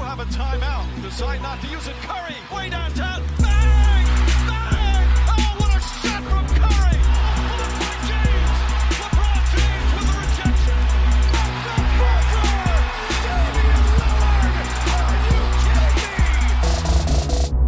have a timeout. Decide not to use it. Curry, way downtown. Bang! Bang! Oh, what a shot from Curry! LeBron James! LeBron James with the rejection. The buzzer! Damian Lillard! Are you kidding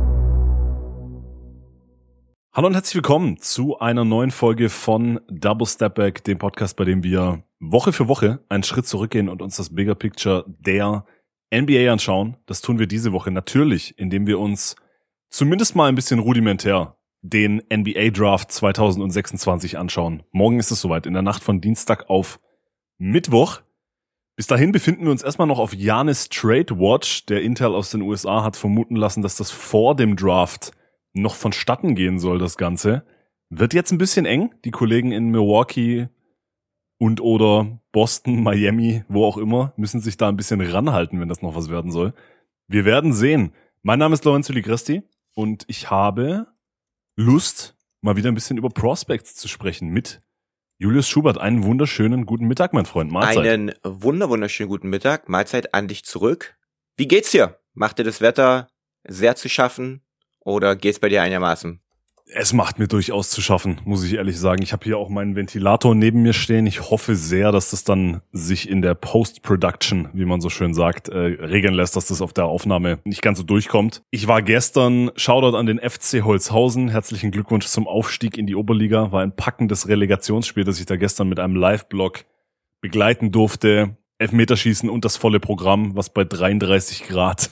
me? Hallo und herzlich willkommen zu einer neuen Folge von Double Step Back, dem Podcast, bei dem wir Woche für Woche einen Schritt zurückgehen und uns das Bigger Picture der NBA anschauen. Das tun wir diese Woche natürlich, indem wir uns zumindest mal ein bisschen rudimentär den NBA Draft 2026 anschauen. Morgen ist es soweit, in der Nacht von Dienstag auf Mittwoch. Bis dahin befinden wir uns erstmal noch auf Giannis Trade Watch. Der Intel aus den USA hat vermuten lassen, dass das vor dem Draft noch vonstatten gehen soll, das Ganze. Wird jetzt ein bisschen eng. Die Kollegen in Milwaukee und oder Boston, Miami, wo auch immer, müssen sich da ein bisschen ranhalten, wenn das noch was werden soll. Wir werden sehen. Mein Name ist Lorenzo Ligresti und ich habe Lust, mal wieder ein bisschen über Prospects zu sprechen mit Julius Schubert. Einen wunderschönen guten Mittag, mein Freund. Mahlzeit. Einen wunderschönen guten Mittag. Mahlzeit an dich zurück. Wie geht's dir? Macht dir das Wetter sehr zu schaffen oder geht's bei dir einigermaßen? Es macht mir durchaus zu schaffen, muss ich ehrlich sagen. Ich habe hier auch meinen Ventilator neben mir stehen. Ich hoffe sehr, dass das dann sich in der Post-Production, wie man so schön sagt, regeln lässt, dass das auf der Aufnahme nicht ganz so durchkommt. Ich war gestern, Shoutout an den FC Holzhausen, herzlichen Glückwunsch zum Aufstieg in die Oberliga. War ein packendes Relegationsspiel, das ich da gestern mit einem Live-Blog begleiten durfte. Elfmeterschießen und das volle Programm, was bei 33 Grad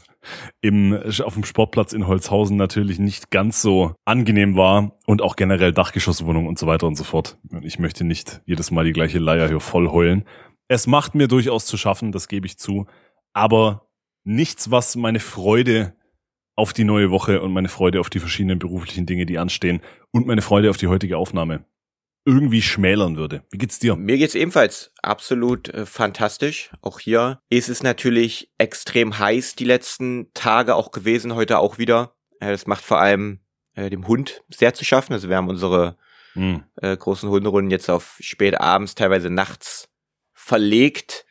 auf dem Sportplatz in Holzhausen natürlich nicht ganz so angenehm war und auch generell Dachgeschosswohnung und so weiter und so fort. Ich möchte nicht jedes Mal die gleiche Leier hier voll heulen. Es macht mir durchaus zu schaffen, das gebe ich zu, aber nichts, was meine Freude auf die neue Woche und meine Freude auf die verschiedenen beruflichen Dinge, die anstehen und meine Freude auf die heutige Aufnahme irgendwie schmälern würde. Wie geht's dir? Mir geht's ebenfalls absolut fantastisch. Auch hier ist es natürlich extrem heiß die letzten Tage auch gewesen, heute auch wieder. Das macht vor allem dem Hund sehr zu schaffen. Also wir haben unsere großen Hunderunden jetzt auf spät abends, teilweise nachts verlegt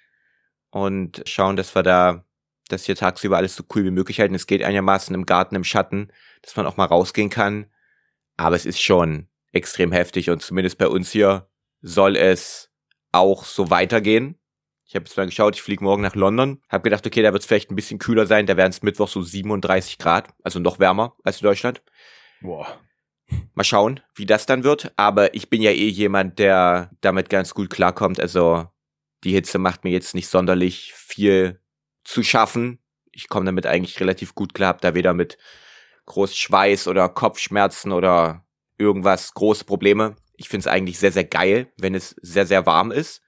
und schauen, dass wir da das hier tagsüber alles so cool wie möglich halten. Es geht einigermaßen im Garten, im Schatten, dass man auch mal rausgehen kann. Aber es ist schon extrem heftig und zumindest bei uns hier soll es auch so weitergehen. Ich habe jetzt mal geschaut, ich fliege morgen nach London. Habe gedacht, okay, da wird es vielleicht ein bisschen kühler sein. Da wären es Mittwoch so 37 Grad, also noch wärmer als in Deutschland. Boah. Mal schauen, wie das dann wird. Aber ich bin ja eh jemand, der damit ganz gut klarkommt. Also die Hitze macht mir jetzt nicht sonderlich viel zu schaffen. Ich komme damit eigentlich relativ gut klar. Hab da weder mit groß Schweiß oder Kopfschmerzen oder irgendwas, große Probleme. Ich finde es eigentlich sehr, sehr geil, wenn es sehr, sehr warm ist.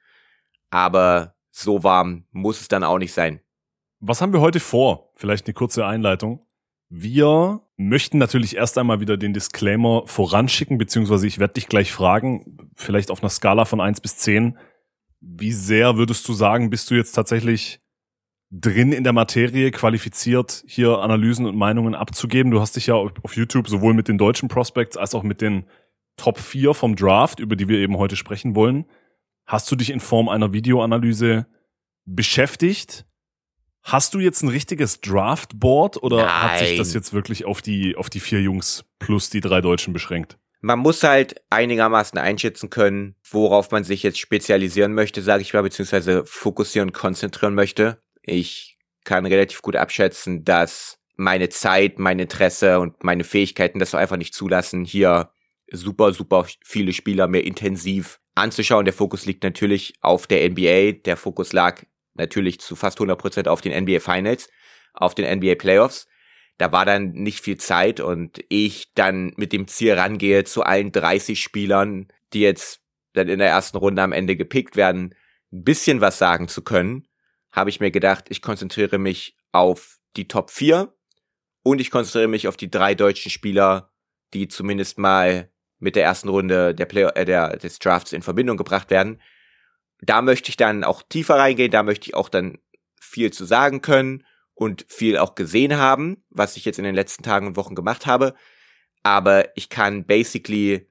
Aber so warm muss es dann auch nicht sein. Was haben wir heute vor? Vielleicht eine kurze Einleitung. Wir möchten natürlich erst einmal wieder den Disclaimer voranschicken, beziehungsweise ich werde dich gleich fragen, vielleicht auf einer Skala von 1 bis 10, wie sehr würdest du sagen, bist du jetzt tatsächlich drin in der Materie, qualifiziert, hier Analysen und Meinungen abzugeben? Du hast dich ja auf YouTube sowohl mit den deutschen Prospects als auch mit den Top 4 vom Draft, über die wir eben heute sprechen wollen. Hast du dich in Form einer Videoanalyse beschäftigt? Hast du jetzt ein richtiges Draftboard oder Nein. Hat sich das jetzt wirklich auf die 4 Jungs plus die 3 Deutschen beschränkt? Man muss halt einigermaßen einschätzen können, worauf man sich jetzt spezialisieren möchte, sage ich mal, beziehungsweise fokussieren, konzentrieren möchte. Ich kann relativ gut abschätzen, dass meine Zeit, mein Interesse und meine Fähigkeiten das einfach nicht zulassen, hier super viele Spieler mehr intensiv anzuschauen. Der Fokus liegt natürlich auf der NBA. Der Fokus lag natürlich zu fast 100% auf den NBA Finals, auf den NBA Playoffs. Da war dann nicht viel Zeit und ich dann mit dem Ziel rangehe, zu allen 30 Spielern, die jetzt dann in der ersten Runde am Ende gepickt werden, ein bisschen was sagen zu können, habe ich mir gedacht, ich konzentriere mich auf die Top 4 und ich konzentriere mich auf die 3 deutschen Spieler, die zumindest mal mit der ersten Runde des Drafts in Verbindung gebracht werden. Da möchte ich dann auch tiefer reingehen, da möchte ich auch dann viel zu sagen können und viel auch gesehen haben, was ich jetzt in den letzten Tagen und Wochen gemacht habe. Aber ich kann basically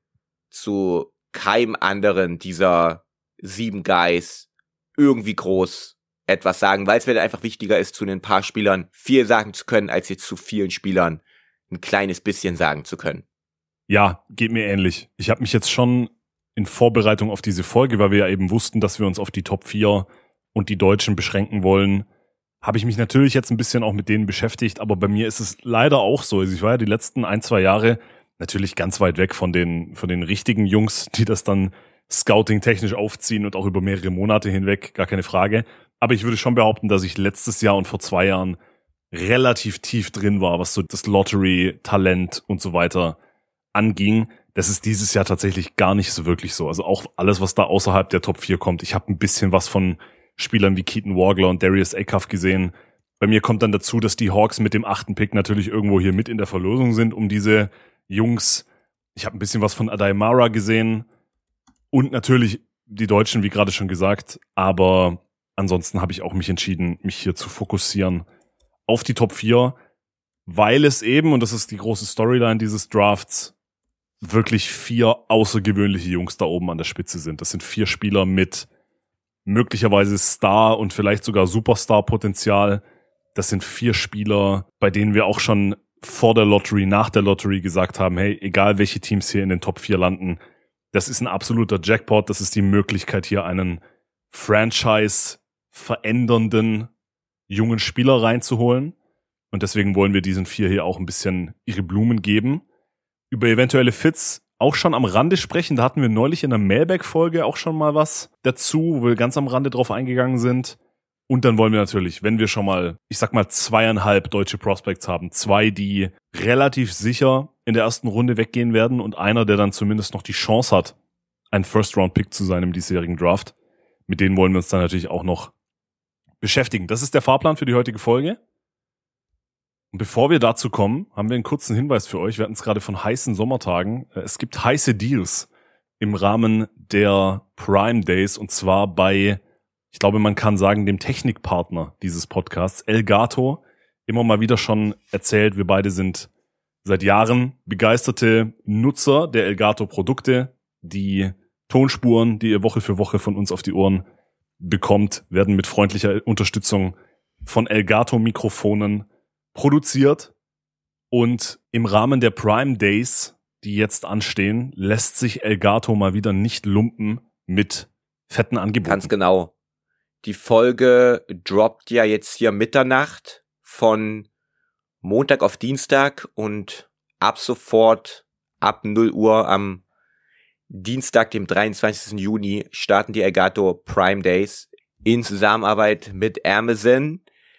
zu keinem anderen dieser 7 Guys irgendwie groß etwas sagen, weil es mir einfach wichtiger ist, zu ein paar Spielern viel sagen zu können, als jetzt zu vielen Spielern ein kleines bisschen sagen zu können. Ja, geht mir ähnlich. Ich habe mich jetzt schon in Vorbereitung auf diese Folge, weil wir ja eben wussten, dass wir uns auf die Top 4 und die Deutschen beschränken wollen, habe ich mich natürlich jetzt ein bisschen auch mit denen beschäftigt, aber bei mir ist es leider auch so. Also ich war ja die letzten 1-2 Jahre natürlich ganz weit weg von den richtigen Jungs, die das dann scouting-technisch aufziehen und auch über mehrere Monate hinweg, gar keine Frage. Aber ich würde schon behaupten, dass ich letztes Jahr und vor 2 Jahren relativ tief drin war, was so das Lottery, Talent und so weiter anging. Das ist dieses Jahr tatsächlich gar nicht so wirklich so. Also auch alles, was da außerhalb der Top 4 kommt. Ich habe ein bisschen was von Spielern wie Keaton Wagler und Darius Acuff gesehen. Bei mir kommt dann dazu, dass die Hawks mit dem 8. Pick natürlich irgendwo hier mit in der Verlosung sind, um diese Jungs. Ich habe ein bisschen was von Adaimara gesehen und natürlich die Deutschen, wie gerade schon gesagt. Aber ansonsten habe ich auch mich entschieden, mich hier zu fokussieren auf die Top 4, weil es eben, und das ist die große Storyline dieses Drafts, wirklich 4 außergewöhnliche Jungs da oben an der Spitze sind. Das sind 4 Spieler mit möglicherweise Star- und vielleicht sogar Superstar-Potenzial. Das sind 4 Spieler, bei denen wir auch schon vor der Lottery, nach der Lottery gesagt haben, hey, egal welche Teams hier in den Top 4 landen, das ist ein absoluter Jackpot. Das ist die Möglichkeit, hier einen Franchise verändernden jungen Spieler reinzuholen. Und deswegen wollen wir diesen 4 hier auch ein bisschen ihre Blumen geben. Über eventuelle Fits auch schon am Rande sprechen. Da hatten wir neulich in der Mailback-Folge auch schon mal was dazu, wo wir ganz am Rande drauf eingegangen sind. Und dann wollen wir natürlich, wenn wir schon mal, ich sag mal 2,5 deutsche Prospects haben, 2, die relativ sicher in der ersten Runde weggehen werden und einer, der dann zumindest noch die Chance hat, ein First-Round-Pick zu sein im diesjährigen Draft. Mit denen wollen wir uns dann natürlich auch noch beschäftigen. Das ist der Fahrplan für die heutige Folge. Und bevor wir dazu kommen, haben wir einen kurzen Hinweis für euch. Wir hatten es gerade von heißen Sommertagen. Es gibt heiße Deals im Rahmen der Prime Days und zwar bei, ich glaube, man kann sagen, dem Technikpartner dieses Podcasts, Elgato. Immer mal wieder schon erzählt, wir beide sind seit Jahren begeisterte Nutzer der Elgato-Produkte. Die Tonspuren, die ihr Woche für Woche von uns auf die Ohren bekommt, werden mit freundlicher Unterstützung von Elgato-Mikrofonen produziert. Und im Rahmen der Prime Days, die jetzt anstehen, lässt sich Elgato mal wieder nicht lumpen mit fetten Angeboten. Ganz genau. Die Folge droppt ja jetzt hier Mitternacht von Montag auf Dienstag und ab sofort, ab 0 Uhr am Dienstag, dem 23. Juni, starten die Elgato Prime Days in Zusammenarbeit mit Amazon.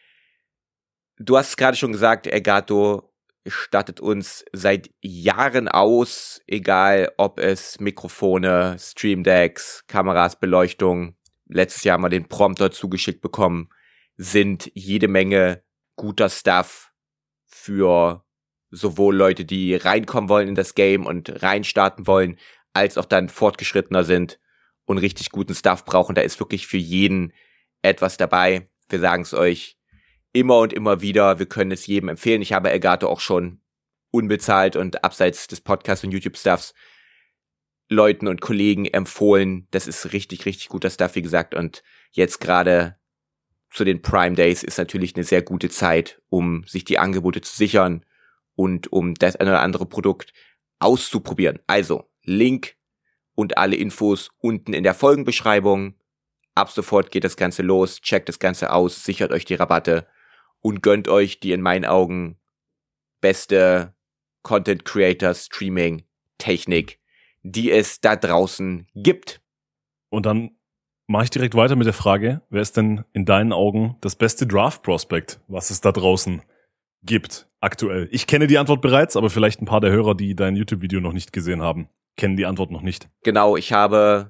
Du hast es gerade schon gesagt, Elgato stattet uns seit Jahren aus, egal ob es Mikrofone, Stream Decks, Kameras, Beleuchtung. Letztes Jahr haben wir den Prompter zugeschickt bekommen, sind jede Menge guter Stuff für sowohl Leute, die reinkommen wollen in das Game und reinstarten wollen, als auch dann fortgeschrittener sind und richtig guten Stuff brauchen. Da ist wirklich für jeden etwas dabei. Wir sagen es euch immer und immer wieder. Wir können es jedem empfehlen. Ich habe Elgato auch schon unbezahlt und abseits des Podcasts und YouTube-Stuffs Leuten und Kollegen empfohlen. Das ist richtig, richtig guter Stuff, wie gesagt. Und jetzt gerade zu den Prime Days ist natürlich eine sehr gute Zeit, um sich die Angebote zu sichern und um das eine oder andere Produkt auszuprobieren. Also Link und alle Infos unten in der Folgenbeschreibung. Ab sofort geht das Ganze los, checkt das Ganze aus, sichert euch die Rabatte und gönnt euch die in meinen Augen beste Content Creator Streaming Technik, die es da draußen gibt. Und dann mache ich direkt weiter mit der Frage, wer ist denn in deinen Augen das beste Draft-Prospect, was es da draußen gibt aktuell? Ich kenne die Antwort bereits, aber vielleicht ein paar der Hörer, die dein YouTube-Video noch nicht gesehen haben, kennen die Antwort noch nicht. Genau, ich habe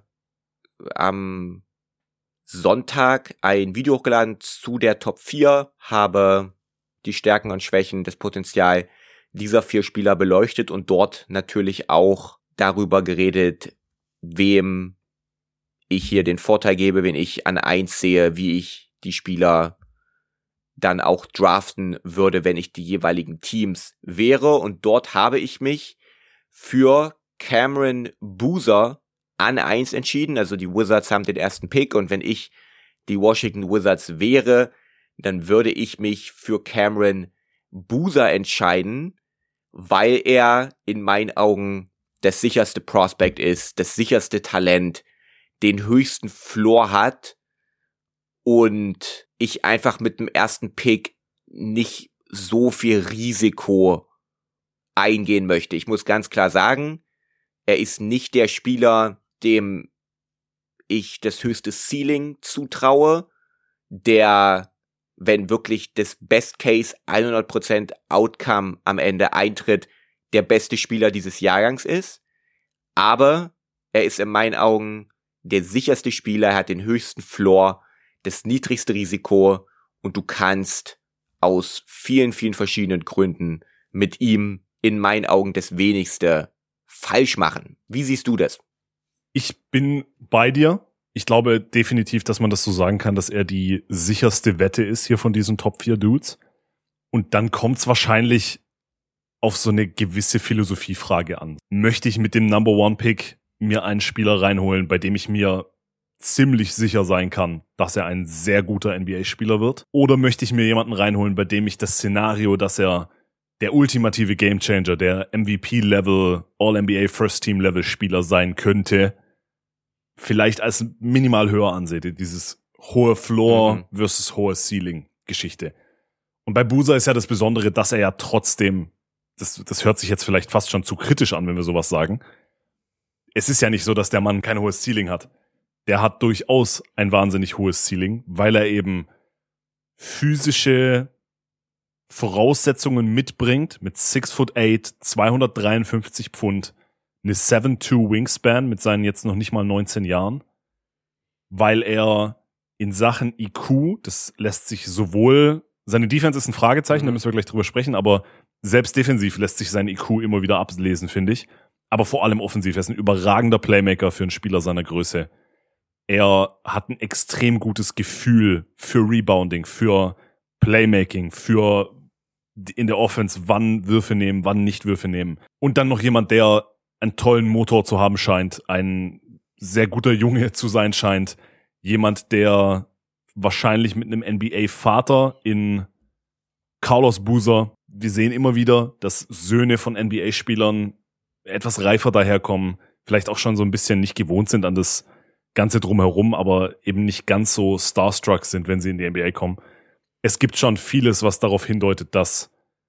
am Sonntag ein Video hochgeladen zu der Top 4, habe die Stärken und Schwächen, das Potenzial dieser 4 Spieler beleuchtet und dort natürlich auch darüber geredet, wem ich hier den Vorteil gebe, wen ich an 1 sehe, wie ich die Spieler dann auch draften würde, wenn ich die jeweiligen Teams wäre. Und dort habe ich mich für Cameron Boozer an 1 entschieden. Also die Wizards haben den ersten Pick und wenn ich die Washington Wizards wäre, dann würde ich mich für Cameron Boozer entscheiden, weil er in meinen Augen das sicherste Prospect ist, das sicherste Talent, den höchsten Floor hat und ich einfach mit dem ersten Pick nicht so viel Risiko eingehen möchte. Ich muss ganz klar sagen, er ist nicht der Spieler, dem ich das höchste Ceiling zutraue, der, wenn wirklich das Best Case 100% Outcome am Ende eintritt, der beste Spieler dieses Jahrgangs ist. Aber er ist in meinen Augen der sicherste Spieler, er hat den höchsten Floor, das niedrigste Risiko und du kannst aus vielen, vielen verschiedenen Gründen mit ihm in meinen Augen das wenigste falsch machen. Wie siehst du das? Ich bin bei dir. Ich glaube definitiv, dass man das so sagen kann, dass er die sicherste Wette ist hier von diesen Top 4 Dudes. Und dann kommt es wahrscheinlich auf so eine gewisse Philosophiefrage an. Möchte ich mit dem Number One Pick mir einen Spieler reinholen, bei dem ich mir ziemlich sicher sein kann, dass er ein sehr guter NBA-Spieler wird? Oder möchte ich mir jemanden reinholen, bei dem ich das Szenario, dass er der ultimative Gamechanger, der MVP-Level, All-NBA First-Team-Level-Spieler sein könnte, vielleicht als minimal höher ansehe, dieses hohe Floor versus hohe Ceiling-Geschichte. Und bei Boozer ist ja das Besondere, dass er ja trotzdem, das hört sich jetzt vielleicht fast schon zu kritisch an, wenn wir sowas sagen. Es ist ja nicht so, dass der Mann kein hohes Ceiling hat. Der hat durchaus ein wahnsinnig hohes Ceiling, weil er eben physische Voraussetzungen mitbringt mit 6'8", 253 Pfund, eine 7'2" Wingspan mit seinen jetzt noch nicht mal 19 Jahren, weil er in Sachen IQ, das lässt sich sowohl, seine Defense ist ein Fragezeichen, da müssen wir gleich drüber sprechen, aber selbst defensiv lässt sich sein IQ immer wieder ablesen, finde ich. Aber vor allem offensiv, er ist ein überragender Playmaker für einen Spieler seiner Größe. Er hat ein extrem gutes Gefühl für Rebounding, für Playmaking, für in der Offense, wann Würfe nehmen, wann nicht Würfe nehmen. Und dann noch jemand, der einen tollen Motor zu haben scheint, ein sehr guter Junge zu sein scheint, jemand, der wahrscheinlich mit einem NBA-Vater in Carlos Boozer, wir sehen immer wieder, dass Söhne von NBA-Spielern etwas reifer daherkommen, vielleicht auch schon so ein bisschen nicht gewohnt sind an das Ganze drumherum, aber eben nicht ganz so starstruck sind, wenn sie in die NBA kommen. Es gibt schon vieles, was darauf hindeutet, dass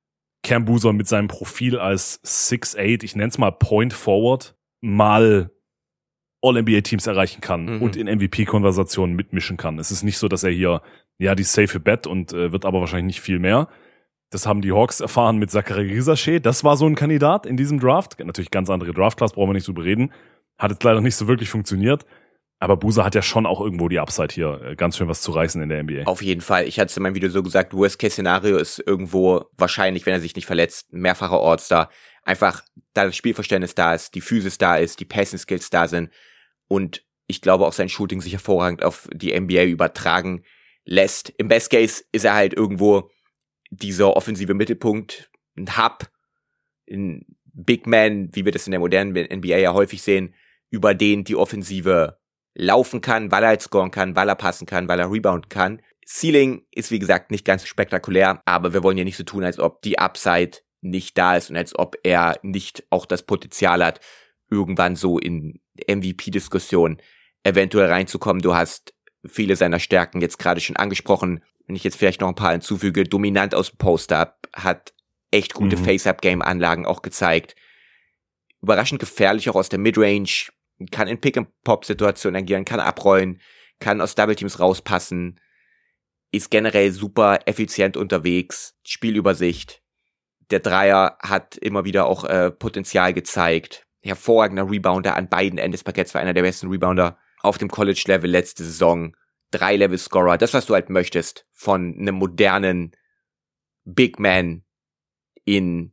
Cam Boozer mit seinem Profil als 6'8", ich nenne es mal Point Forward, mal All-NBA-Teams erreichen kann und in MVP-Konversationen mitmischen kann. Es ist nicht so, dass er hier, ja, die safe Bet und wird aber wahrscheinlich nicht viel mehr. Das haben die Hawks erfahren mit Zachary Risacher. Das war so ein Kandidat in diesem Draft. Natürlich ganz andere Draft-Class, brauchen wir nicht drüber reden. Hat jetzt leider nicht so wirklich funktioniert. Aber Boozer hat ja schon auch irgendwo die Upside hier, ganz schön was zu reißen in der NBA. Auf jeden Fall. Ich hatte es in meinem Video so gesagt, Worst-Case-Szenario ist irgendwo wahrscheinlich, wenn er sich nicht verletzt, mehrfacher All-Star. Einfach, da das Spielverständnis da ist, die Physis da ist, die Passing-Skills da sind. Und ich glaube auch sein Shooting sich hervorragend auf die NBA übertragen lässt. Im Best Case ist er halt irgendwo dieser offensive Mittelpunkt, ein Hub, ein Big Man, wie wir das in der modernen NBA ja häufig sehen, über den die Offensive laufen kann, weil er halt scoren kann, weil er passen kann, weil er rebounden kann. Ceiling ist, wie gesagt, nicht ganz spektakulär, aber wir wollen ja nicht so tun, als ob die Upside nicht da ist und als ob er nicht auch das Potenzial hat, irgendwann so in MVP-Diskussion eventuell reinzukommen. Du hast viele seiner Stärken jetzt gerade schon angesprochen. Wenn ich jetzt vielleicht noch ein paar hinzufüge, dominant aus dem Post-Up, hat echt gute Face-Up-Game-Anlagen auch gezeigt. Überraschend gefährlich auch aus der Midrange, kann in Pick-and-Pop-Situationen agieren, kann abrollen, kann aus Double-Teams rauspassen, ist generell super effizient unterwegs, Spielübersicht. Der Dreier hat immer wieder auch Potenzial gezeigt. Hervorragender Rebounder an beiden Enden des Parketts, war einer der besten Rebounder auf dem College-Level letzte Saison. 3-Level-Scorer, das, was du halt möchtest von einem modernen Big Man in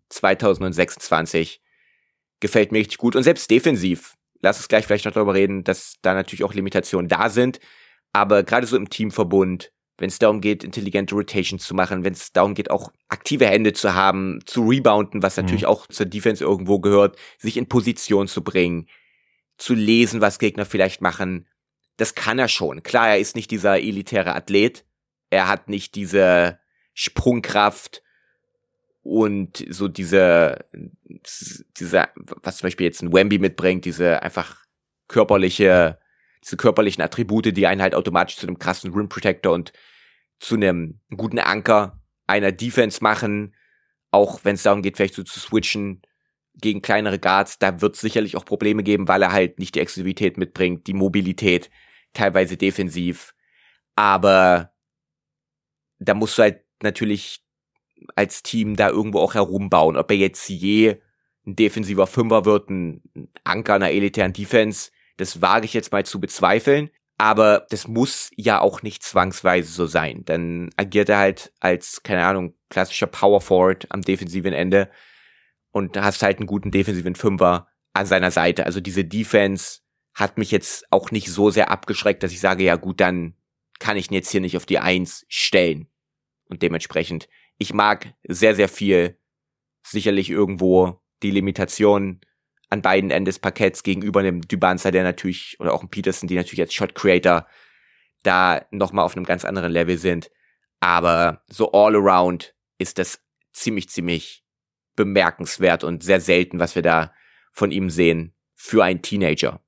2026. Gefällt mir richtig gut. Und selbst defensiv, lass uns gleich vielleicht noch darüber reden, dass da natürlich auch Limitationen da sind. Aber gerade so im Teamverbund, wenn es darum geht, intelligente Rotations zu machen, wenn es darum geht, auch aktive Hände zu haben, zu rebounden, was natürlich auch zur Defense irgendwo gehört, sich in Position zu bringen, zu lesen, was Gegner vielleicht machen, das kann er schon. Klar, er ist nicht dieser elitäre Athlet. Er hat nicht diese Sprungkraft und so diese, was zum Beispiel jetzt ein Wemby mitbringt, diese körperlichen Attribute, die einen halt automatisch zu einem krassen Rim Protector und zu einem guten Anker einer Defense machen, auch wenn es darum geht, vielleicht so zu switchen gegen kleinere Guards. Da wird es sicherlich auch Probleme geben, weil er halt nicht die Exklusivität mitbringt, die Mobilität, teilweise defensiv. Aber da musst du halt natürlich als Team da irgendwo auch herumbauen. Ob er jetzt je ein defensiver Fünfer wird, ein Anker einer elitären Defense, das wage ich jetzt mal zu bezweifeln. Aber das muss ja auch nicht zwangsweise so sein. Dann agiert er halt als, keine Ahnung, klassischer Power Forward am defensiven Ende und hast halt einen guten defensiven Fünfer an seiner Seite. Also diese Defense hat mich jetzt auch nicht so sehr abgeschreckt, dass ich sage, ja gut, dann kann ich ihn jetzt hier nicht auf die 1 stellen. Und dementsprechend, ich mag sehr, sehr viel sicherlich irgendwo die Limitation an beiden Enden des Parketts gegenüber einem Dubanza, der natürlich, oder auch einem Peterson, die natürlich als Shot Creator da nochmal auf einem ganz anderen Level sind. Aber so all around ist das ziemlich, ziemlich bemerkenswert und sehr selten, was wir da von ihm sehen für einen Teenager.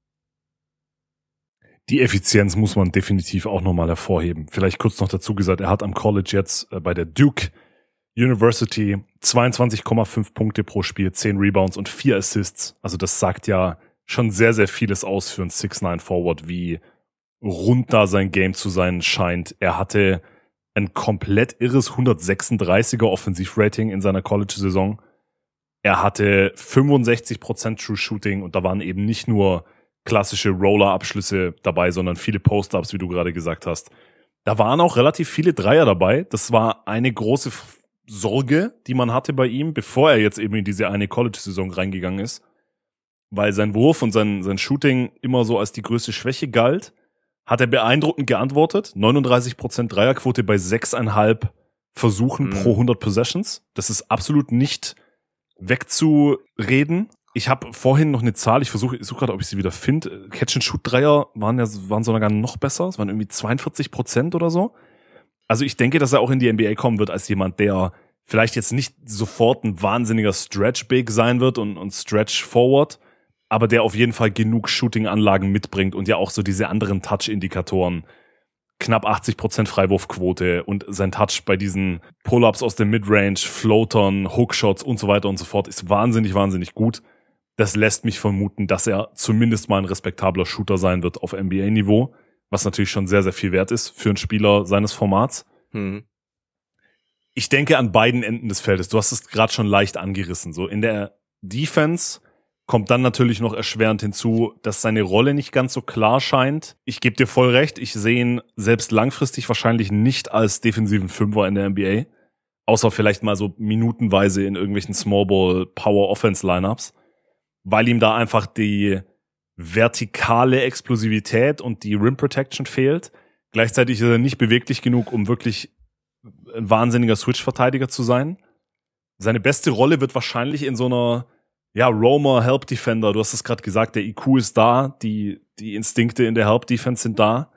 Die Effizienz muss man definitiv auch nochmal hervorheben. Vielleicht kurz noch dazu gesagt, er hat am College jetzt bei der Duke University 22,5 Punkte pro Spiel, 10 Rebounds und 4 Assists. Also das sagt ja schon sehr, sehr vieles aus für einen 6'9 Forward, wie rund da sein Game zu sein scheint. Er hatte ein komplett irres 136er Offensivrating in seiner College-Saison. Er hatte 65% True Shooting und da waren eben nicht nur klassische Roller-Abschlüsse dabei, sondern viele Post-Ups, wie du gerade gesagt hast. Da waren auch relativ viele Dreier dabei. Das war eine große Sorge, die man hatte bei ihm, bevor er jetzt eben in diese eine College-Saison reingegangen ist, weil sein Wurf und sein Shooting immer so als die größte Schwäche galt, hat er beeindruckend geantwortet. 39% Dreierquote bei 6,5 Versuchen pro 100 Possessions. Das ist absolut nicht wegzureden. Ich habe vorhin noch eine Zahl, ich suche gerade, ob ich sie wieder finde. Catch-and-Shoot-Dreier waren sogar noch besser. Es waren irgendwie 42% oder so. Also ich denke, dass er auch in die NBA kommen wird als jemand, der vielleicht jetzt nicht sofort ein wahnsinniger Stretch-Big sein wird und Stretch-Forward, aber der auf jeden Fall genug Shooting-Anlagen mitbringt und ja auch so diese anderen Touch-Indikatoren. Knapp 80% Freiwurfquote und sein Touch bei diesen Pull-Ups aus der Midrange, Floatern, Hookshots und so weiter und so fort ist wahnsinnig, wahnsinnig gut. Das lässt mich vermuten, dass er zumindest mal ein respektabler Shooter sein wird auf NBA-Niveau, was natürlich schon sehr, sehr viel wert ist für einen Spieler seines Formats. Ich denke an beiden Enden des Feldes. Du hast es gerade schon leicht angerissen. So in der Defense kommt dann natürlich noch erschwerend hinzu, dass seine Rolle nicht ganz so klar scheint. Ich gebe dir voll recht, ich sehe ihn selbst langfristig wahrscheinlich nicht als defensiven Fünfer in der NBA, außer vielleicht mal so minutenweise in irgendwelchen Smallball-Power-Offense-Lineups, weil ihm da einfach die vertikale Explosivität und die Rim Protection fehlt. Gleichzeitig ist er nicht beweglich genug, um wirklich ein wahnsinniger Switch-Verteidiger zu sein. Seine beste Rolle wird wahrscheinlich in so einer Roamer Help Defender. Du hast es gerade gesagt, der IQ ist da, die Instinkte in der Help Defense sind da.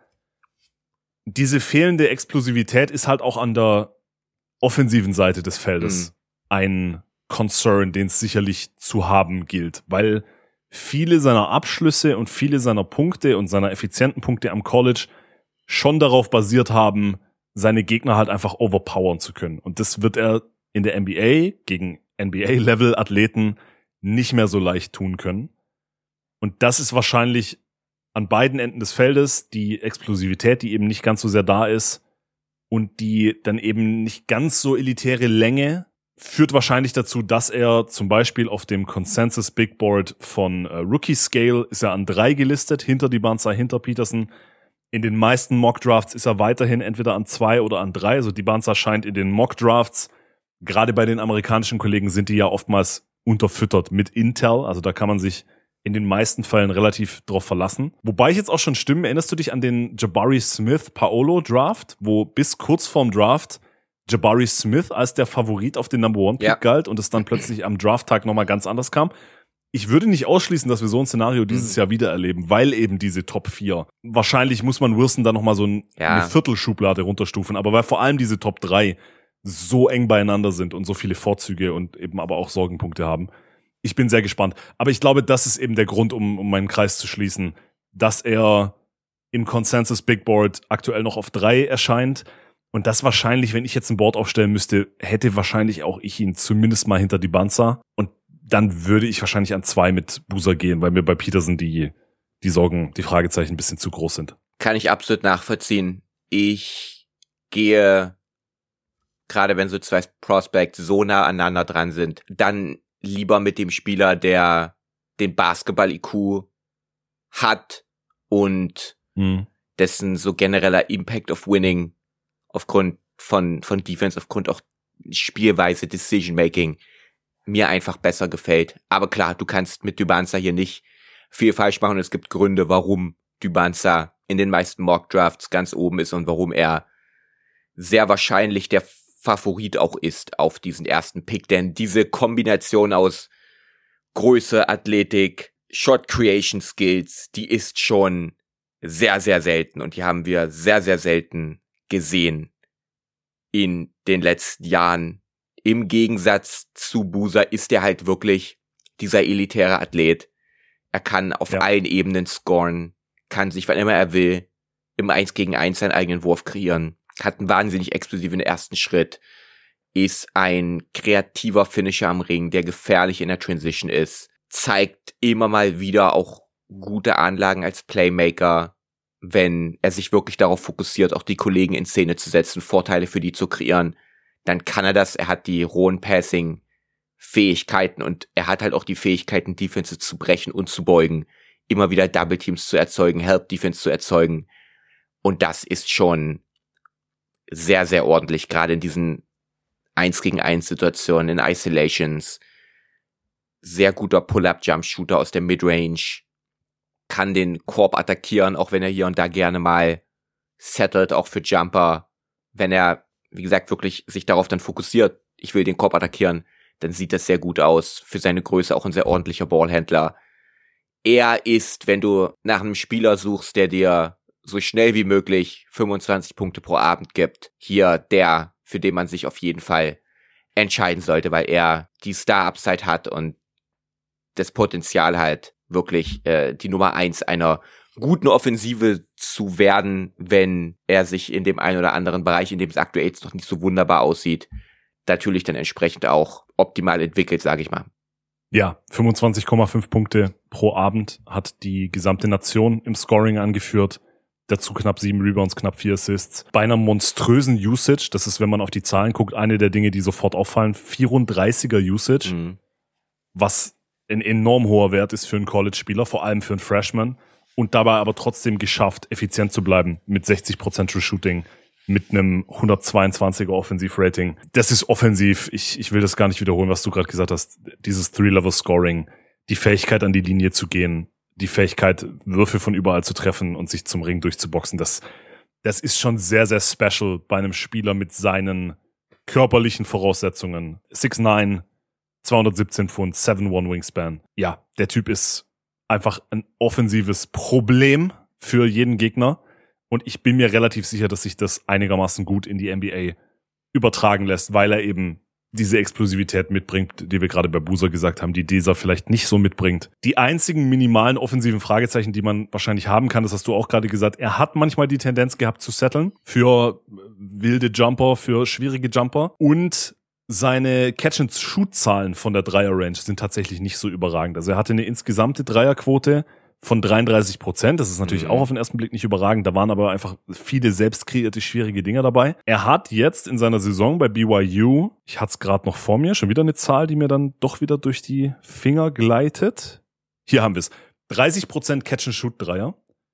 Diese fehlende Explosivität ist halt auch an der offensiven Seite des Feldes ein Concern, den es sicherlich zu haben gilt, weil viele seiner Abschlüsse und viele seiner Punkte und seiner effizienten Punkte am College schon darauf basiert haben, seine Gegner halt einfach overpowern zu können. Und das wird er in der NBA gegen NBA-Level-Athleten nicht mehr so leicht tun können. Und das ist wahrscheinlich an beiden Enden des Feldes die Explosivität, die eben nicht ganz so sehr da ist und die dann eben nicht ganz so elitäre Länge führt wahrscheinlich dazu, dass er zum Beispiel auf dem Consensus Big Board von Rookie Scale ist er an 3 gelistet, hinter Dubanza, hinter Peterson. In den meisten Mock Drafts ist er weiterhin entweder an 2 oder an 3. Also Dubanza scheint in den Mock Drafts, gerade bei den amerikanischen Kollegen sind die ja oftmals unterfüttert mit Intel. Also da kann man sich in den meisten Fällen relativ drauf verlassen. Wobei ich jetzt auch schon Stimmen, erinnerst du dich an den Jabari Smith Paolo Draft, wo bis kurz vorm Draft Jabari Smith als der Favorit auf den Number One Pick galt und es dann plötzlich am Drafttag nochmal ganz anders kam. ich würde nicht ausschließen, dass wir so ein Szenario dieses Jahr wieder erleben, weil eben diese Top 4. Wahrscheinlich muss man Wilson dann nochmal so eine Viertelschublade runterstufen, aber weil vor allem diese Top 3 so eng beieinander sind und so viele Vorzüge und eben aber auch Sorgenpunkte haben. Ich bin sehr gespannt. Aber ich glaube, das ist eben der Grund, um meinen Kreis zu schließen, dass er im Consensus Big Board aktuell noch auf 3 erscheint. Und das wahrscheinlich, wenn ich jetzt ein Board aufstellen müsste, hätte wahrscheinlich auch ich ihn zumindest mal hinter die Banza. Und dann würde ich wahrscheinlich an 2 mit Boozer gehen, weil mir bei Peterson die Sorgen, die Fragezeichen ein bisschen zu groß sind. Kann ich absolut nachvollziehen. Ich gehe, gerade wenn so 2 Prospects so nah aneinander dran sind, dann lieber mit dem Spieler, der den Basketball-IQ hat und dessen so genereller Impact of Winning aufgrund von Defense, aufgrund auch Spielweise, Decision-Making mir einfach besser gefällt. Aber klar, du kannst mit Dubanza hier nicht viel falsch machen. Es gibt Gründe, warum Dubanza in den meisten Mock-Drafts ganz oben ist und warum er sehr wahrscheinlich der Favorit auch ist auf diesen ersten Pick. Denn diese Kombination aus Größe, Athletik, Shot Creation Skills, die ist schon sehr, sehr selten. Und die haben wir sehr, sehr selten gesehen in den letzten Jahren. Im Gegensatz zu Boozer ist er halt wirklich dieser elitäre Athlet. Er kann auf allen Ebenen scoren, kann sich, wann immer er will, im 1 gegen 1 seinen eigenen Wurf kreieren, hat einen wahnsinnig explosiven ersten Schritt, ist ein kreativer Finisher am Ring, der gefährlich in der Transition ist, zeigt immer mal wieder auch gute Anlagen als Playmaker, wenn er sich wirklich darauf fokussiert, auch die Kollegen in Szene zu setzen, Vorteile für die zu kreieren, dann kann er das. Er hat die rohen Passing-Fähigkeiten und er hat halt auch die Fähigkeiten, Defense zu brechen und zu beugen, immer wieder Double Teams zu erzeugen, Help Defense zu erzeugen. Und das ist schon sehr, sehr ordentlich, gerade in diesen 1 gegen 1 Situationen, in Isolations. Sehr guter Pull-Up-Jump-Shooter aus der Midrange. Kann den Korb attackieren, auch wenn er hier und da gerne mal settelt, auch für Jumper. Wenn er, wie gesagt, wirklich sich darauf dann fokussiert, ich will den Korb attackieren, dann sieht das sehr gut aus. Für seine Größe auch ein sehr ordentlicher Ballhändler. Er ist, wenn du nach einem Spieler suchst, der dir so schnell wie möglich 25 Punkte pro Abend gibt, hier der, für den man sich auf jeden Fall entscheiden sollte, weil er die Star-Upside hat und das Potenzial halt, wirklich die Nummer 1 einer guten Offensive zu werden, wenn er sich in dem einen oder anderen Bereich, in dem es aktuell jetzt noch nicht so wunderbar aussieht, natürlich dann entsprechend auch optimal entwickelt, sage ich mal. Ja, 25,5 Punkte pro Abend hat die gesamte Nation im Scoring angeführt. Dazu knapp 7 Rebounds, knapp 4 Assists. Bei einer monströsen Usage, das ist, wenn man auf die Zahlen guckt, eine der Dinge, die sofort auffallen, 34er Usage, was ein enorm hoher Wert ist für einen College-Spieler, vor allem für einen Freshman, und dabei aber trotzdem geschafft, effizient zu bleiben mit 60% True Shooting, mit einem 122er Offensiv-Rating. Das ist offensiv. Ich will das gar nicht wiederholen, was du gerade gesagt hast. Dieses Three-Level-Scoring, die Fähigkeit, an die Linie zu gehen, die Fähigkeit, Würfe von überall zu treffen und sich zum Ring durchzuboxen, das ist schon sehr, sehr special bei einem Spieler mit seinen körperlichen Voraussetzungen. 6'9", 217 Pfund, 7'1" Wingspan. Ja, der Typ ist einfach ein offensives Problem für jeden Gegner. Und ich bin mir relativ sicher, dass sich das einigermaßen gut in die NBA übertragen lässt, weil er eben diese Explosivität mitbringt, die wir gerade bei Boozer gesagt haben, die dieser vielleicht nicht so mitbringt. Die einzigen minimalen offensiven Fragezeichen, die man wahrscheinlich haben kann, das hast du auch gerade gesagt, er hat manchmal die Tendenz gehabt zu setteln für wilde Jumper, für schwierige Jumper, und seine Catch-and-Shoot-Zahlen von der Dreier-Range sind tatsächlich nicht so überragend. Also er hatte eine insgesamte Dreierquote von 33%. Das ist natürlich auch auf den ersten Blick nicht überragend. Da waren aber einfach viele selbst kreierte, schwierige Dinger dabei. Er hat jetzt in seiner Saison bei BYU, ich hatte es gerade noch vor mir, schon wieder eine Zahl, die mir dann doch wieder durch die Finger gleitet. Hier haben wir es. 30% Catch-and-Shoot-Dreier,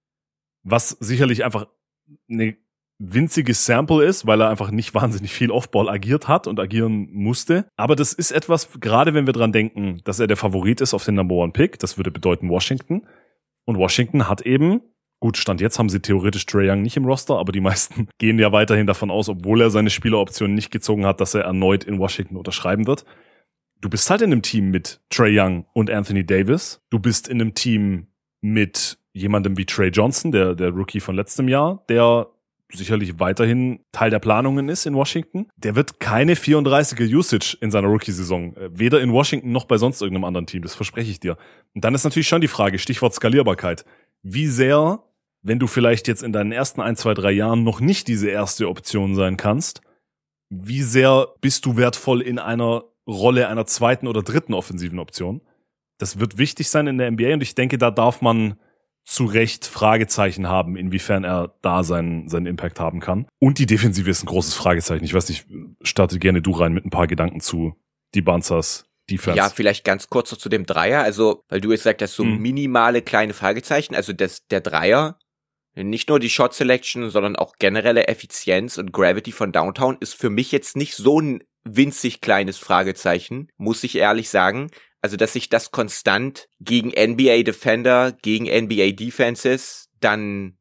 was sicherlich einfach eine winziges Sample ist, weil er einfach nicht wahnsinnig viel Off-Ball agiert hat und agieren musste. Aber das ist etwas, gerade wenn wir dran denken, dass er der Favorit ist auf den Number-One-Pick, das würde bedeuten Washington. Und Washington hat eben, gut, Stand jetzt haben sie theoretisch Trae Young nicht im Roster, aber die meisten gehen ja weiterhin davon aus, obwohl er seine Spieleroptionen nicht gezogen hat, dass er erneut in Washington unterschreiben wird. du bist halt in einem Team mit Trae Young und Anthony Davis. Du bist in einem Team mit jemandem wie Trey Johnson, der Rookie von letztem Jahr, der sicherlich weiterhin Teil der Planungen ist in Washington. Der wird keine 34er Usage in seiner Rookie-Saison, weder in Washington noch bei sonst irgendeinem anderen Team, das verspreche ich dir. Und dann ist natürlich schon die Frage, Stichwort Skalierbarkeit. Wie sehr, wenn du vielleicht jetzt in deinen ersten 1, 2, 3 Jahren noch nicht diese erste Option sein kannst, wie sehr bist du wertvoll in einer Rolle einer zweiten oder dritten offensiven Option? Das wird wichtig sein in der NBA und ich denke, da darf man zu Recht Fragezeichen haben, inwiefern er da seinen Impact haben kann. Und die Defensive ist ein großes Fragezeichen. Ich weiß nicht, starte gerne du rein mit ein paar Gedanken zu die Banzers Defense. Ja, vielleicht ganz kurz noch zu dem Dreier. Also, weil du jetzt gesagt hast, so minimale kleine Fragezeichen. Also der Dreier, nicht nur die Shot Selection, sondern auch generelle Effizienz und Gravity von Downtown ist für mich jetzt nicht so ein winzig kleines Fragezeichen, muss ich ehrlich sagen. Also, dass sich das konstant gegen NBA-Defender, gegen NBA-Defenses dann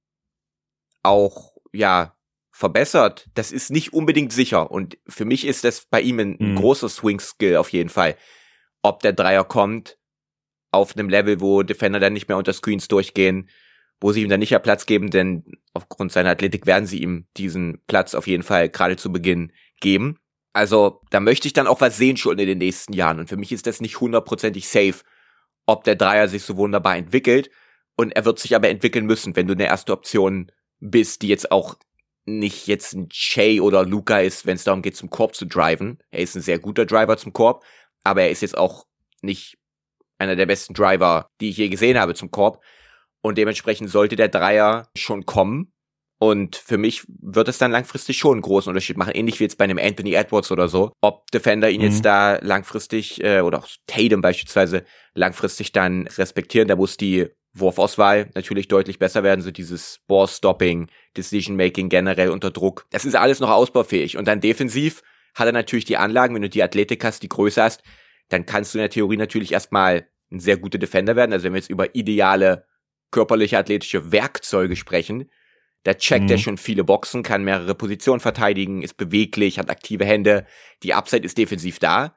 auch, ja, verbessert, das ist nicht unbedingt sicher. Und für mich ist das bei ihm ein großer Swing-Skill auf jeden Fall. Ob der Dreier kommt auf einem Level, wo Defender dann nicht mehr unter Screens durchgehen, wo sie ihm dann nicht mehr Platz geben, denn aufgrund seiner Athletik werden sie ihm diesen Platz auf jeden Fall gerade zu Beginn geben. Also, da möchte ich dann auch was sehen schon in den nächsten Jahren. Und für mich ist das nicht 100%ig safe, ob der Dreier sich so wunderbar entwickelt. Und er wird sich aber entwickeln müssen, wenn du eine erste Option bist, die jetzt auch nicht jetzt ein Shea oder Luka ist, wenn es darum geht, zum Korb zu driven. Er ist ein sehr guter Driver zum Korb, aber er ist jetzt auch nicht einer der besten Driver, die ich je gesehen habe zum Korb. Und dementsprechend sollte der Dreier schon kommen. Und für mich wird es dann langfristig schon einen großen Unterschied machen, ähnlich wie jetzt bei einem Anthony Edwards oder so. Ob Defender ihn jetzt da langfristig, oder auch Tatum beispielsweise, langfristig dann respektieren, da muss die Wurfauswahl natürlich deutlich besser werden, so dieses Ball-Stopping, Decision-Making generell unter Druck. Das ist alles noch ausbaufähig. Und dann defensiv hat er natürlich die Anlagen, wenn du die Athletik hast, die Größe hast, dann kannst du in der Theorie natürlich erstmal ein sehr guter Defender werden. Also wenn wir jetzt über ideale körperliche, athletische Werkzeuge sprechen, da checkt er schon viele Boxen, kann mehrere Positionen verteidigen, ist beweglich, hat aktive Hände. Die Upside ist defensiv da,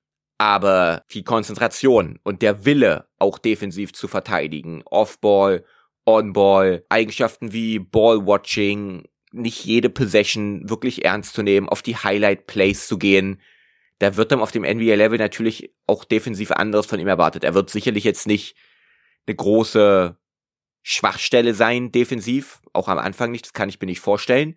aber die Konzentration und der Wille, auch defensiv zu verteidigen, Off-Ball, On-Ball, Eigenschaften wie Ball-Watching, nicht jede Possession wirklich ernst zu nehmen, auf die Highlight-Plays zu gehen, da wird dann auf dem NBA-Level natürlich auch defensiv anderes von ihm erwartet. Er wird sicherlich jetzt nicht eine große Schwachstelle sein, defensiv, auch am Anfang nicht, das kann ich mir nicht vorstellen,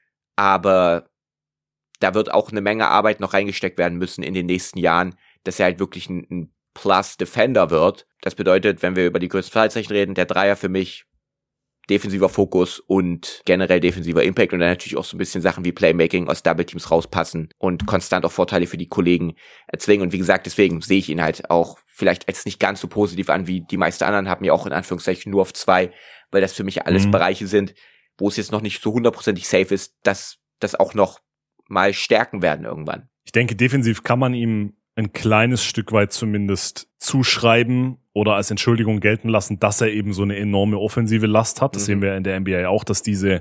aber da wird auch eine Menge Arbeit noch reingesteckt werden müssen in den nächsten Jahren, dass er halt wirklich ein Plus-Defender wird. Das bedeutet, wenn wir über die größten Fragezeichen reden, der Dreier für mich defensiver Fokus und generell defensiver Impact und dann natürlich auch so ein bisschen Sachen wie Playmaking aus Double-Teams rauspassen und konstant auch Vorteile für die Kollegen erzwingen. Und wie gesagt, deswegen sehe ich ihn halt auch vielleicht als nicht ganz so positiv an wie die meisten anderen, haben ja auch in Anführungszeichen nur auf 2, weil das für mich alles Bereiche sind, wo es jetzt noch nicht so 100%ig safe ist, dass das auch noch mal stärken werden irgendwann. Ich denke, defensiv kann man ihm ein kleines Stück weit zumindest zuschreiben oder als Entschuldigung gelten lassen, dass er eben so eine enorme offensive Last hat. Das sehen wir in der NBA auch, dass diese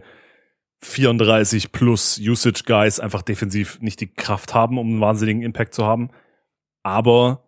34 plus Usage Guys einfach defensiv nicht die Kraft haben, um einen wahnsinnigen Impact zu haben. Aber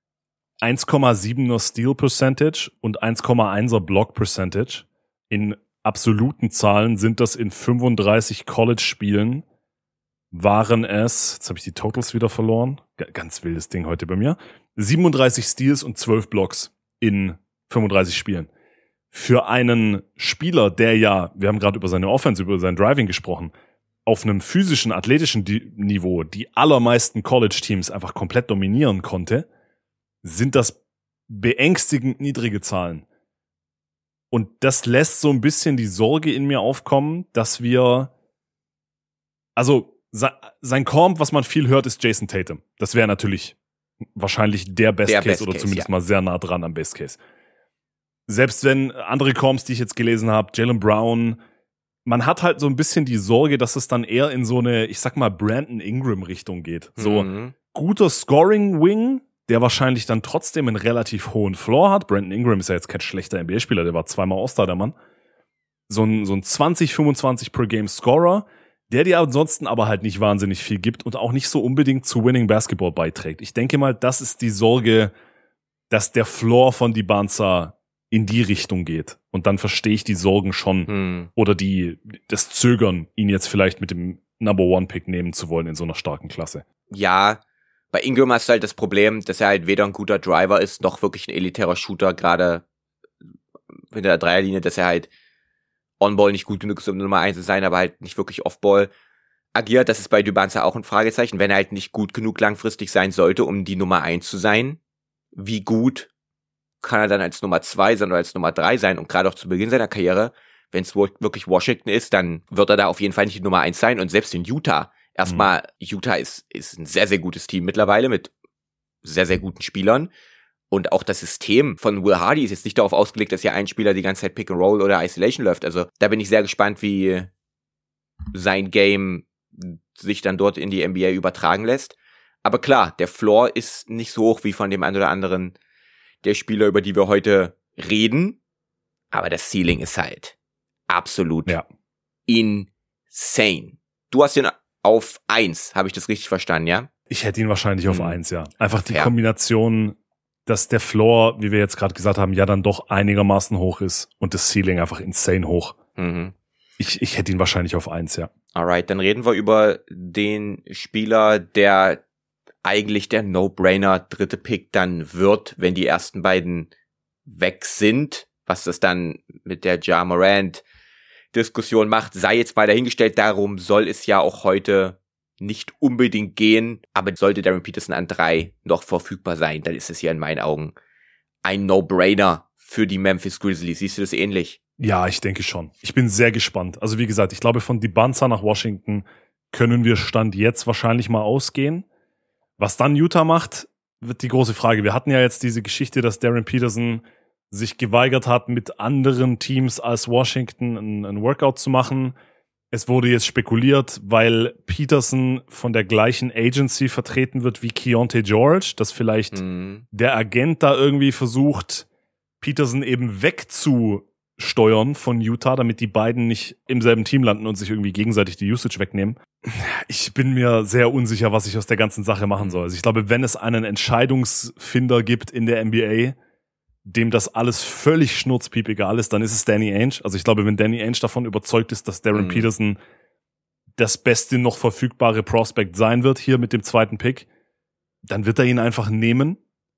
1,7er Steal Percentage und 1,1er Block Percentage in absoluten Zahlen sind das in 35 College-Spielen waren es, jetzt habe ich die Totals wieder verloren, ganz wildes Ding heute bei mir, 37 Steals und 12 Blocks in 35 Spielen. Für einen Spieler, der ja, wir haben gerade über seine Offense, über sein Driving gesprochen, auf einem physischen, athletischen Niveau die allermeisten College-Teams einfach komplett dominieren konnte, sind das beängstigend niedrige Zahlen. Und das lässt so ein bisschen die Sorge in mir aufkommen, dass wir, also sein Comp, was man viel hört, ist Jason Tatum. Das wäre natürlich wahrscheinlich der Best Case oder zumindest mal sehr nah dran am Best Case. Selbst wenn andere Comps, die ich jetzt gelesen habe, Jaylen Brown, man hat halt so ein bisschen die Sorge, dass es dann eher in so eine, ich sag mal, Brandon Ingram-Richtung geht. So guter Scoring-Wing, der wahrscheinlich dann trotzdem einen relativ hohen Floor hat. Brandon Ingram ist ja jetzt kein schlechter NBA-Spieler, der war zweimal All-Star, der Mann. So ein 20, 25 per Game Scorer, der dir ansonsten aber halt nicht wahnsinnig viel gibt und auch nicht so unbedingt zu Winning Basketball beiträgt. Ich denke mal, das ist die Sorge, dass der Floor von Dibánsa in die Richtung geht. Und dann verstehe ich die Sorgen schon oder das Zögern, ihn jetzt vielleicht mit dem Number-One-Pick nehmen zu wollen in so einer starken Klasse. Ja, bei Ingram hast du halt das Problem, dass er halt weder ein guter Driver ist, noch wirklich ein elitärer Shooter, gerade hinter der Dreierlinie, dass er halt On-Ball nicht gut genug ist, um Nummer 1 zu sein, aber halt nicht wirklich Off-Ball agiert. Das ist bei Dibánsa auch ein Fragezeichen, wenn er halt nicht gut genug langfristig sein sollte, um die Nummer 1 zu sein. Wie gut kann er dann als Nummer 2 sein oder als Nummer 3 sein? Und gerade auch zu Beginn seiner Karriere, wenn es wirklich Washington ist, dann wird er da auf jeden Fall nicht die Nummer 1 sein. Und selbst in Utah, Utah ist ein sehr, sehr gutes Team mittlerweile mit sehr, sehr guten Spielern. Und auch das System von Will Hardy ist jetzt nicht darauf ausgelegt, dass ja ein Spieler die ganze Zeit Pick and Roll oder Isolation läuft. Also da bin ich sehr gespannt, wie sein Game sich dann dort in die NBA übertragen lässt. Aber klar, der Floor ist nicht so hoch wie von dem einen oder anderen der Spieler, über die wir heute reden. Aber das Ceiling ist halt absolut insane. Du hast ihn auf 1, habe ich das richtig verstanden, ja? Ich hätte ihn wahrscheinlich auf 1, ja. Einfach die Kombination, dass der Floor, wie wir jetzt gerade gesagt haben, ja dann doch einigermaßen hoch ist und das Ceiling einfach insane hoch. Ich hätte ihn wahrscheinlich auf 1, ja. Alright, dann reden wir über den Spieler, der eigentlich der No-Brainer 3. Pick dann wird, wenn die ersten beiden weg sind. Was das dann mit der Ja Morant-Diskussion macht, sei jetzt mal dahingestellt. Darum soll es ja auch heute nicht unbedingt gehen. Aber sollte Darren Peterson an 3 noch verfügbar sein, dann ist es ja in meinen Augen ein No-Brainer für die Memphis Grizzlies. Siehst du das ähnlich? Ja, ich denke schon. Ich bin sehr gespannt. Also wie gesagt, ich glaube, von Dibánsa nach Washington können wir Stand jetzt wahrscheinlich mal ausgehen. Was dann Utah macht, wird die große Frage. Wir hatten ja jetzt diese Geschichte, dass Darren Peterson sich geweigert hat, mit anderen Teams als Washington ein Workout zu machen. Es wurde jetzt spekuliert, weil Peterson von der gleichen Agency vertreten wird wie Keontae George, dass vielleicht der Agent da irgendwie versucht, Peterson eben wegzusteuern von Utah, damit die beiden nicht im selben Team landen und sich irgendwie gegenseitig die Usage wegnehmen. Ich bin mir sehr unsicher, was ich aus der ganzen Sache machen soll. Also ich glaube, wenn es einen Entscheidungsfinder gibt in der NBA, dem das alles völlig schnurzpiep egal ist, dann ist es Danny Ainge. Also ich glaube, wenn Danny Ainge davon überzeugt ist, dass Darren Peterson das beste noch verfügbare Prospect sein wird hier mit dem 2. Pick, dann wird er ihn einfach nehmen.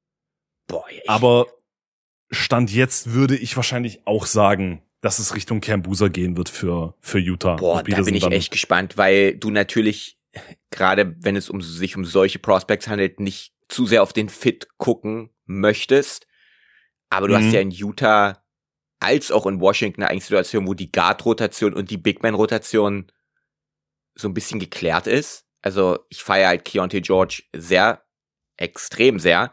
Aber Stand jetzt würde ich wahrscheinlich auch sagen, dass es Richtung Cam Boozer gehen wird für Utah. Da bin ich echt gespannt, weil du natürlich, gerade wenn es sich um solche Prospects handelt, nicht zu sehr auf den Fit gucken möchtest. Aber du hast ja in Utah als auch in Washington eine Situation, wo die Guard-Rotation und die Big-Man-Rotation so ein bisschen geklärt ist. Also ich feiere halt Keontae George sehr, extrem sehr.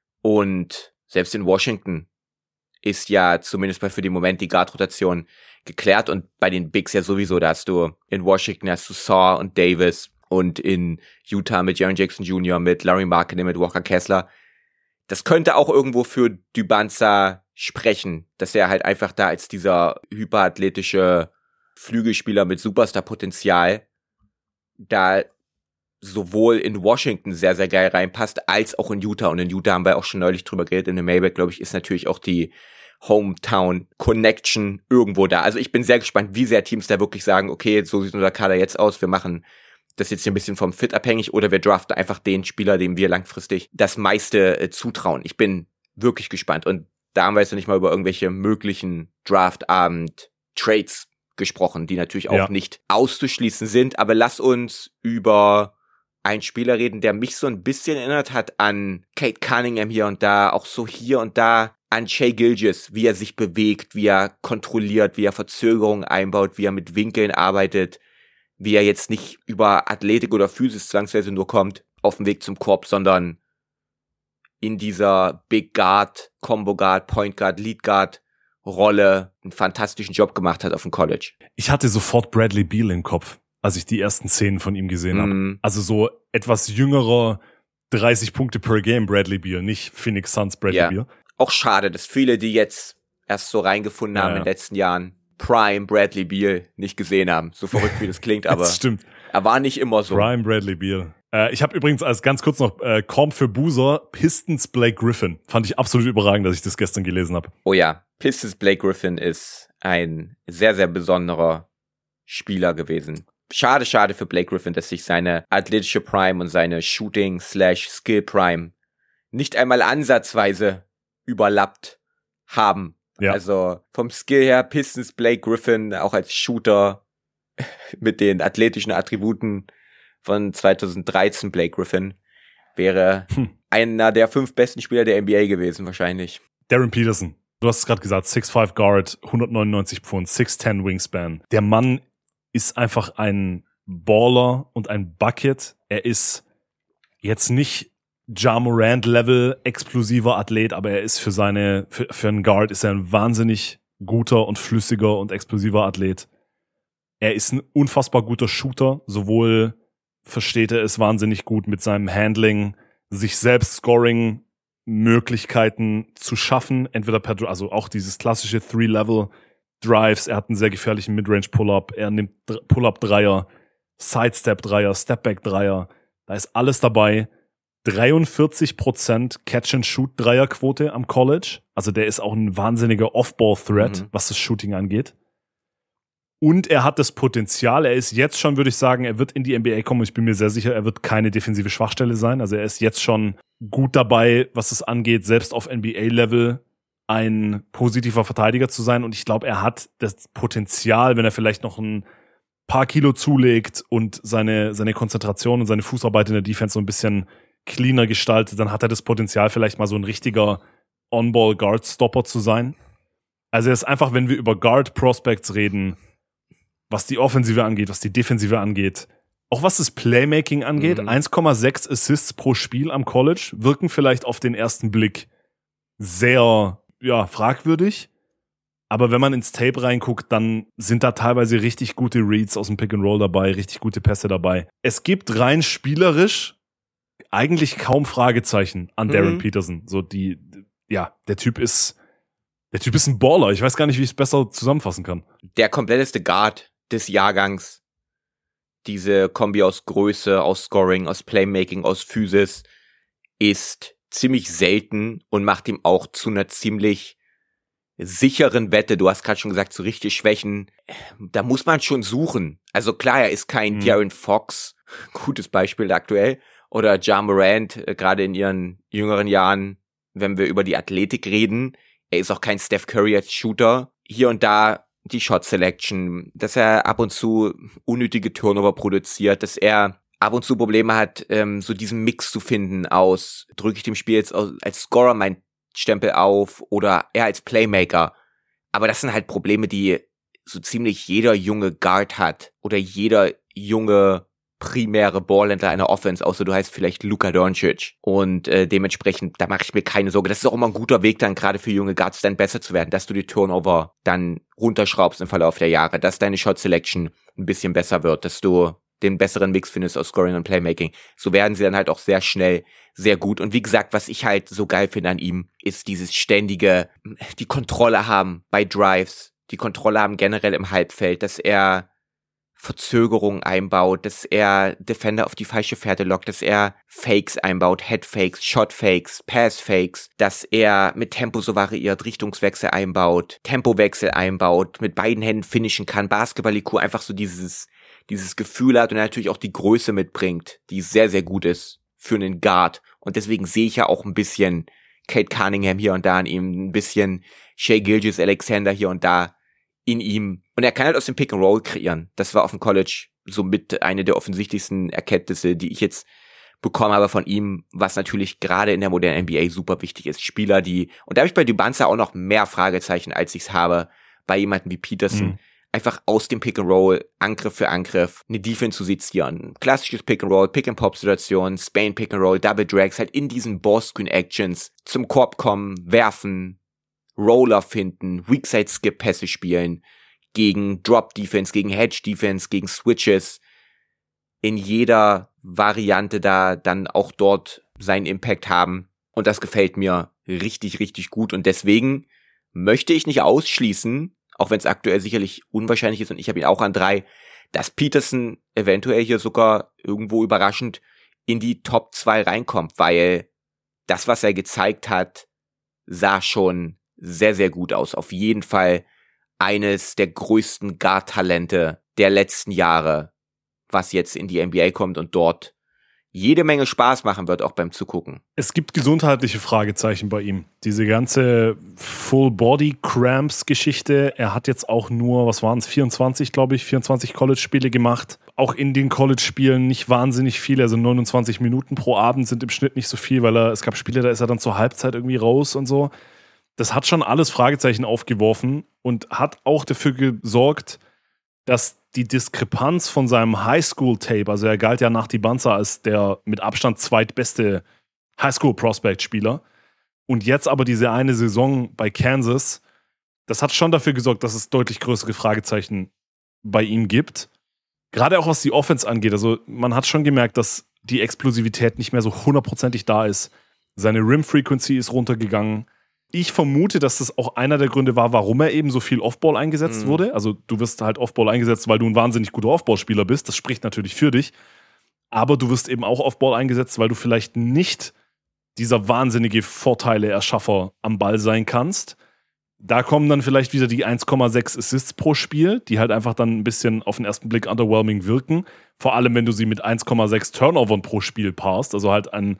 Und selbst in Washington ist ja zumindest mal für den Moment die Guard-Rotation geklärt. Und bei den Bigs ja sowieso, da hast du in Washington hast du Saw und Davis und in Utah mit Jaren Jackson Jr., mit Larry Markkinen, mit Walker Kessler. Das könnte auch irgendwo für Dibánsa sprechen, dass er halt einfach da als dieser hyperathletische Flügelspieler mit Superstar-Potenzial da sowohl in Washington sehr, sehr geil reinpasst, als auch in Utah. Und in Utah haben wir auch schon neulich drüber geredet. In der Mailback, glaube ich, ist natürlich auch die Hometown-Connection irgendwo da. Also ich bin sehr gespannt, wie sehr Teams da wirklich sagen, okay, so sieht unser Kader jetzt aus, wir machen das jetzt hier ein bisschen vom Fit abhängig oder wir draften einfach den Spieler, dem wir langfristig das meiste zutrauen. Ich bin wirklich gespannt. Und da haben wir jetzt noch nicht mal über irgendwelche möglichen Draftabend-Trades gesprochen, die natürlich auch nicht auszuschließen sind. Aber lass uns über einen Spieler reden, der mich so ein bisschen erinnert hat an Kate Cunningham hier und da, auch so hier und da an Shai Gilgeous, wie er sich bewegt, wie er kontrolliert, wie er Verzögerungen einbaut, wie er mit Winkeln arbeitet, wie er jetzt nicht über Athletik oder Physis zwangsweise nur kommt auf dem Weg zum Korb, sondern in dieser Big Guard, Combo Guard, Point Guard, Lead Guard Rolle einen fantastischen Job gemacht hat auf dem College. Ich hatte sofort Bradley Beal im Kopf, als ich die ersten Szenen von ihm gesehen habe. Also so etwas jüngerer 30 Punkte per Game Bradley Beal, nicht Phoenix Suns Bradley Beal. Auch schade, dass viele, die jetzt erst so reingefunden haben in den letzten Jahren, Prime Bradley Beal nicht gesehen haben. So verrückt wie das klingt, aber das stimmt. Er war nicht immer so. Prime Bradley Beal. Ich habe übrigens als ganz kurz noch Korb für Boozer, Pistons Blake Griffin. Fand ich absolut überragend, dass ich das gestern gelesen habe. Oh ja, Pistons Blake Griffin ist ein sehr, sehr besonderer Spieler gewesen. Schade für Blake Griffin, dass sich seine athletische Prime und seine Shooting/Skill Prime nicht einmal ansatzweise überlappt haben. Ja. Also vom Skill her Pistons Blake Griffin auch als Shooter mit den athletischen Attributen von 2013 Blake Griffin wäre einer der 5 besten Spieler der NBA gewesen wahrscheinlich. Darren Peterson, du hast es gerade gesagt, 6'5 Guard, 199 Pfund, 6'10 Wingspan. Der Mann ist einfach ein Baller und ein Bucket. Er ist jetzt nicht Ja Morant-Level explosiver Athlet, aber er ist für einen Guard ist er ein wahnsinnig guter und flüssiger und explosiver Athlet. Er ist ein unfassbar guter Shooter, sowohl versteht er es wahnsinnig gut mit seinem Handling, sich selbst Scoring-Möglichkeiten zu schaffen, entweder also auch dieses klassische 3-Level-Drives, er hat einen sehr gefährlichen Midrange-Pull-Up, er nimmt Pull-Up-Dreier, Sidestep-Dreier, Stepback-Dreier, da ist alles dabei. 43% Catch-and-Shoot-Dreierquote am College, also der ist auch ein wahnsinniger Off-Ball-Threat, was das Shooting angeht. Und er hat das Potenzial, er ist jetzt schon, würde ich sagen, er wird in die NBA kommen und ich bin mir sehr sicher, er wird keine defensive Schwachstelle sein. Also er ist jetzt schon gut dabei, was es angeht, selbst auf NBA-Level ein positiver Verteidiger zu sein. Und ich glaube, er hat das Potenzial, wenn er vielleicht noch ein paar Kilo zulegt und seine Konzentration und seine Fußarbeit in der Defense so ein bisschen cleaner gestaltet, dann hat er das Potenzial, vielleicht mal so ein richtiger On-Ball-Guard-Stopper zu sein. Also er ist einfach, wenn wir über Guard-Prospects reden, was die Offensive angeht, was die Defensive angeht, auch was das Playmaking angeht, 1,6 Assists pro Spiel am College, wirken vielleicht auf den ersten Blick sehr, fragwürdig. Aber wenn man ins Tape reinguckt, dann sind da teilweise richtig gute Reads aus dem Pick and Roll dabei, richtig gute Pässe dabei. Es gibt rein spielerisch eigentlich kaum Fragezeichen an Darren Peterson. So der Typ ist ein Baller. Ich weiß gar nicht, wie ich es besser zusammenfassen kann. Der kompletteste Guard des Jahrgangs. Diese Kombi aus Größe, aus Scoring, aus Playmaking, aus Physis ist ziemlich selten und macht ihm auch zu einer ziemlich sicheren Wette. Du hast gerade schon gesagt, so richtige Schwächen, da muss man schon suchen. Also klar, er ist kein De'Aaron Fox, gutes Beispiel aktuell, oder Ja Morant, gerade in ihren jüngeren Jahren, wenn wir über die Athletik reden. Er ist auch kein Steph Curry als Shooter. Hier und da die Shot Selection, dass er ab und zu unnötige Turnover produziert, dass er ab und zu Probleme hat, so diesen Mix zu finden aus, drücke ich dem Spiel jetzt als Scorer meinen Stempel auf oder er als Playmaker. Aber das sind halt Probleme, die so ziemlich jeder junge Guard hat oder jeder junge primäre Ballhändler einer Offense, außer du heißt vielleicht Luka Doncic. Und dementsprechend, da mache ich mir keine Sorge. Das ist auch immer ein guter Weg dann, gerade für junge Guards, dann besser zu werden, dass du die Turnover dann runterschraubst im Verlauf der Jahre, dass deine Shot Selection ein bisschen besser wird, dass du den besseren Mix findest aus Scoring und Playmaking. So werden sie dann halt auch sehr schnell sehr gut. Und wie gesagt, was ich halt so geil finde an ihm, ist dieses ständige, die Kontrolle haben bei Drives, die Kontrolle haben generell im Halbfeld, dass er Verzögerungen einbaut, dass er Defender auf die falsche Fährte lockt, dass er Fakes einbaut, Headfakes, Shotfakes, Passfakes, dass er mit Tempo so variiert, Richtungswechsel einbaut, Tempowechsel einbaut, mit beiden Händen finishen kann, Basketball-IQ einfach so dieses Gefühl hat und natürlich auch die Größe mitbringt, die sehr, sehr gut ist für einen Guard. Und deswegen sehe ich ja auch ein bisschen Kate Cunningham hier und da in ihm, ein bisschen Shai Gilgeous-Alexander hier und da in ihm. Und er kann halt aus dem Pick and Roll kreieren. Das war auf dem College somit eine der offensichtlichsten Erkenntnisse, die ich jetzt bekommen habe von ihm, was natürlich gerade in der modernen NBA super wichtig ist. Spieler, und da habe ich bei Dubanza auch noch mehr Fragezeichen, als ich es habe bei jemandem wie Peterson, einfach aus dem Pick and Roll, Angriff für Angriff, eine Defense zu sezieren. Klassisches Pick and Roll, Pick and Pop Situation, Spain Pick and Roll, Double Drags, halt in diesen Ball-Screen Actions zum Korb kommen, werfen, Roller finden, Weakside Skip Pässe spielen, gegen Drop Defense, gegen Hedge Defense, gegen Switches, in jeder Variante da dann auch dort seinen Impact haben. Und das gefällt mir richtig, richtig gut. Und deswegen möchte ich nicht ausschließen, auch wenn es aktuell sicherlich unwahrscheinlich ist und ich habe ihn auch an 3, dass Peterson eventuell hier sogar irgendwo überraschend in die Top 2 reinkommt, weil das, was er gezeigt hat, sah schon sehr, sehr gut aus. Auf jeden Fall eines der größten Guard-Talente der letzten Jahre, was jetzt in die NBA kommt und dort jede Menge Spaß machen wird, auch beim Zugucken. Es gibt gesundheitliche Fragezeichen bei ihm. Diese ganze Full-Body-Cramps-Geschichte. Er hat jetzt auch nur, 24 College-Spiele gemacht. Auch in den College-Spielen nicht wahnsinnig viel. Also 29 Minuten pro Abend sind im Schnitt nicht so viel, weil es gab Spiele, da ist er dann zur Halbzeit irgendwie raus und so. Das hat schon alles Fragezeichen aufgeworfen und hat auch dafür gesorgt, dass die Diskrepanz von seinem Highschool-Tape, also er galt ja nach Tibanza als der mit Abstand zweitbeste Highschool-Prospect-Spieler und jetzt aber diese eine Saison bei Kansas, das hat schon dafür gesorgt, dass es deutlich größere Fragezeichen bei ihm gibt. Gerade auch was die Offense angeht, also man hat schon gemerkt, dass die Explosivität nicht mehr so hundertprozentig da ist. Seine Rim-Frequency ist runtergegangen. Ich vermute, dass das auch einer der Gründe war, warum er eben so viel Offball eingesetzt wurde. Also du wirst halt Offball eingesetzt, weil du ein wahnsinnig guter Offball-Spieler bist. Das spricht natürlich für dich. Aber du wirst eben auch Offball eingesetzt, weil du vielleicht nicht dieser wahnsinnige Vorteile-Erschaffer am Ball sein kannst. Da kommen dann vielleicht wieder die 1,6 Assists pro Spiel, die halt einfach dann ein bisschen auf den ersten Blick underwhelming wirken. Vor allem, wenn du sie mit 1,6 Turnovern pro Spiel paarst. Also halt ein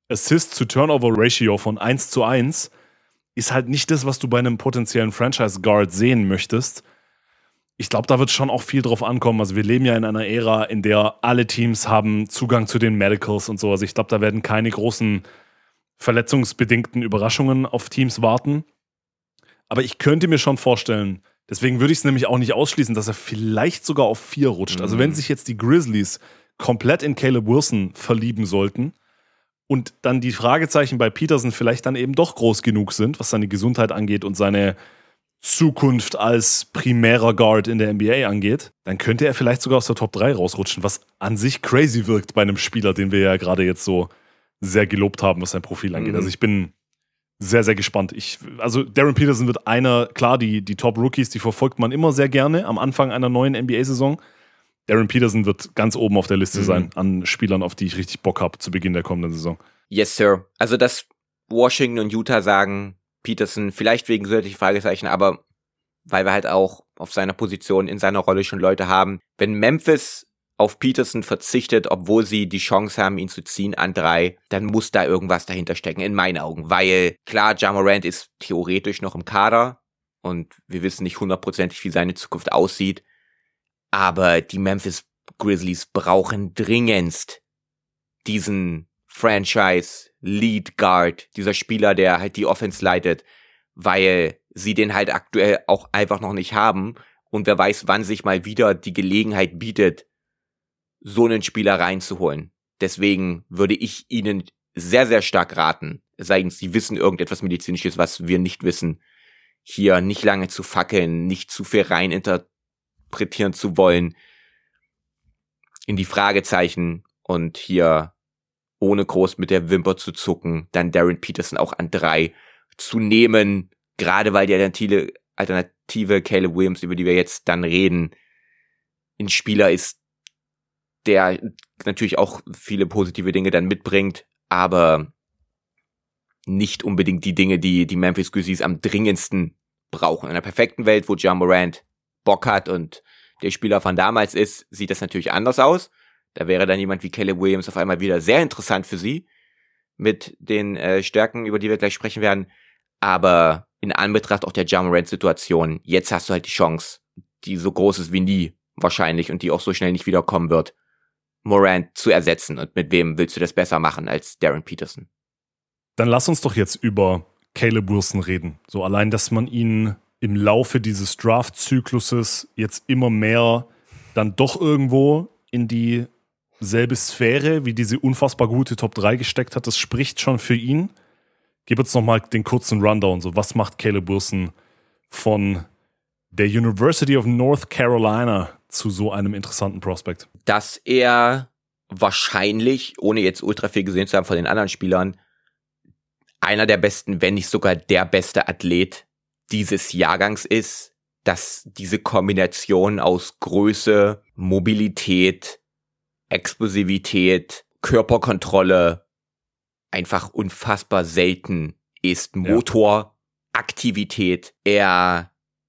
Assist-to-Turnover-Ratio von 1:1. Ist halt nicht das, was du bei einem potenziellen Franchise-Guard sehen möchtest. Ich glaube, da wird schon auch viel drauf ankommen. Also wir leben ja in einer Ära, in der alle Teams haben Zugang zu den Medicals und so. Also ich glaube, da werden keine großen verletzungsbedingten Überraschungen auf Teams warten. Aber ich könnte mir schon vorstellen, deswegen würde ich es nämlich auch nicht ausschließen, dass er vielleicht sogar auf 4 rutscht. Also wenn sich jetzt die Grizzlies komplett in Caleb Wilson verlieben sollten, und dann die Fragezeichen bei Peterson vielleicht dann eben doch groß genug sind, was seine Gesundheit angeht und seine Zukunft als primärer Guard in der NBA angeht, dann könnte er vielleicht sogar aus der Top 3 rausrutschen, was an sich crazy wirkt bei einem Spieler, den wir ja gerade jetzt so sehr gelobt haben, was sein Profil angeht. Also ich bin sehr, sehr gespannt. Also Darren Peterson wird klar, die Top-Rookies, die verfolgt man immer sehr gerne am Anfang einer neuen NBA-Saison. Darren Peterson wird ganz oben auf der Liste sein an Spielern, auf die ich richtig Bock habe zu Beginn der kommenden Saison. Yes, Sir. Also, dass Washington und Utah sagen, Peterson, vielleicht wegen solcher Fragezeichen, aber weil wir halt auch auf seiner Position in seiner Rolle schon Leute haben. Wenn Memphis auf Peterson verzichtet, obwohl sie die Chance haben, ihn zu ziehen an 3, dann muss da irgendwas dahinter stecken, in meinen Augen. Weil, klar, Ja Morant ist theoretisch noch im Kader und wir wissen nicht hundertprozentig, wie seine Zukunft aussieht. Aber die Memphis Grizzlies brauchen dringendst diesen Franchise-Lead Guard, dieser Spieler, der halt die Offense leitet, weil sie den halt aktuell auch einfach noch nicht haben. Und wer weiß, wann sich mal wieder die Gelegenheit bietet, so einen Spieler reinzuholen. Deswegen würde ich ihnen sehr, sehr stark raten, es sei denn, sie wissen irgendetwas Medizinisches, was wir nicht wissen, hier nicht lange zu fackeln, nicht zu viel reininterpretieren zu wollen in die Fragezeichen und hier ohne groß mit der Wimper zu zucken, dann Darren Peterson auch an 3 zu nehmen, gerade weil die Alternative Caleb Williams, über die wir jetzt dann reden, ein Spieler ist, der natürlich auch viele positive Dinge dann mitbringt, aber nicht unbedingt die Dinge, die die Memphis Grizzlies am dringendsten brauchen. In einer perfekten Welt, wo Ja Morant Bock hat und der Spieler von damals ist, sieht das natürlich anders aus. Da wäre dann jemand wie Caleb Williams auf einmal wieder sehr interessant für sie, mit den Stärken, über die wir gleich sprechen werden. Aber in Anbetracht auch der Ja Morant-Situation, jetzt hast du halt die Chance, die so groß ist wie nie wahrscheinlich und die auch so schnell nicht wiederkommen wird, Morant zu ersetzen. Und mit wem willst du das besser machen als Darren Peterson? Dann lass uns doch jetzt über Caleb Wilson reden. So allein, dass man ihn im Laufe dieses Draft-Zykluses jetzt immer mehr dann doch irgendwo in dieselbe Sphäre wie diese unfassbar gute Top 3 gesteckt hat, das spricht schon für ihn. Gib uns nochmal den kurzen Rundown. So, was macht Caleb Wilson von der University of North Carolina zu so einem interessanten Prospect? Dass er wahrscheinlich, ohne jetzt ultra viel gesehen zu haben von den anderen Spielern, einer der besten, wenn nicht sogar der beste Athlet dieses Jahrgangs ist, dass diese Kombination aus Größe, Mobilität, Explosivität, Körperkontrolle einfach unfassbar selten ist. Motor, Aktivität. Er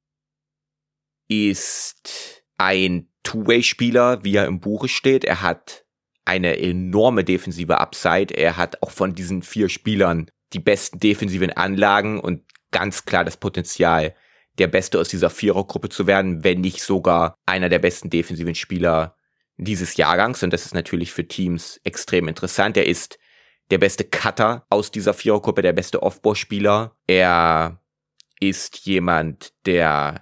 ist ein Two-Way-Spieler, wie er im Buche steht. Er hat eine enorme defensive Upside. Er hat auch von diesen 4 Spielern die besten defensiven Anlagen und ganz klar das Potenzial, der Beste aus dieser Vierergruppe zu werden, wenn nicht sogar einer der besten defensiven Spieler dieses Jahrgangs. Und das ist natürlich für Teams extrem interessant. Er ist der beste Cutter aus dieser Vierergruppe, der beste Off-Ball-Spieler. Er ist jemand, der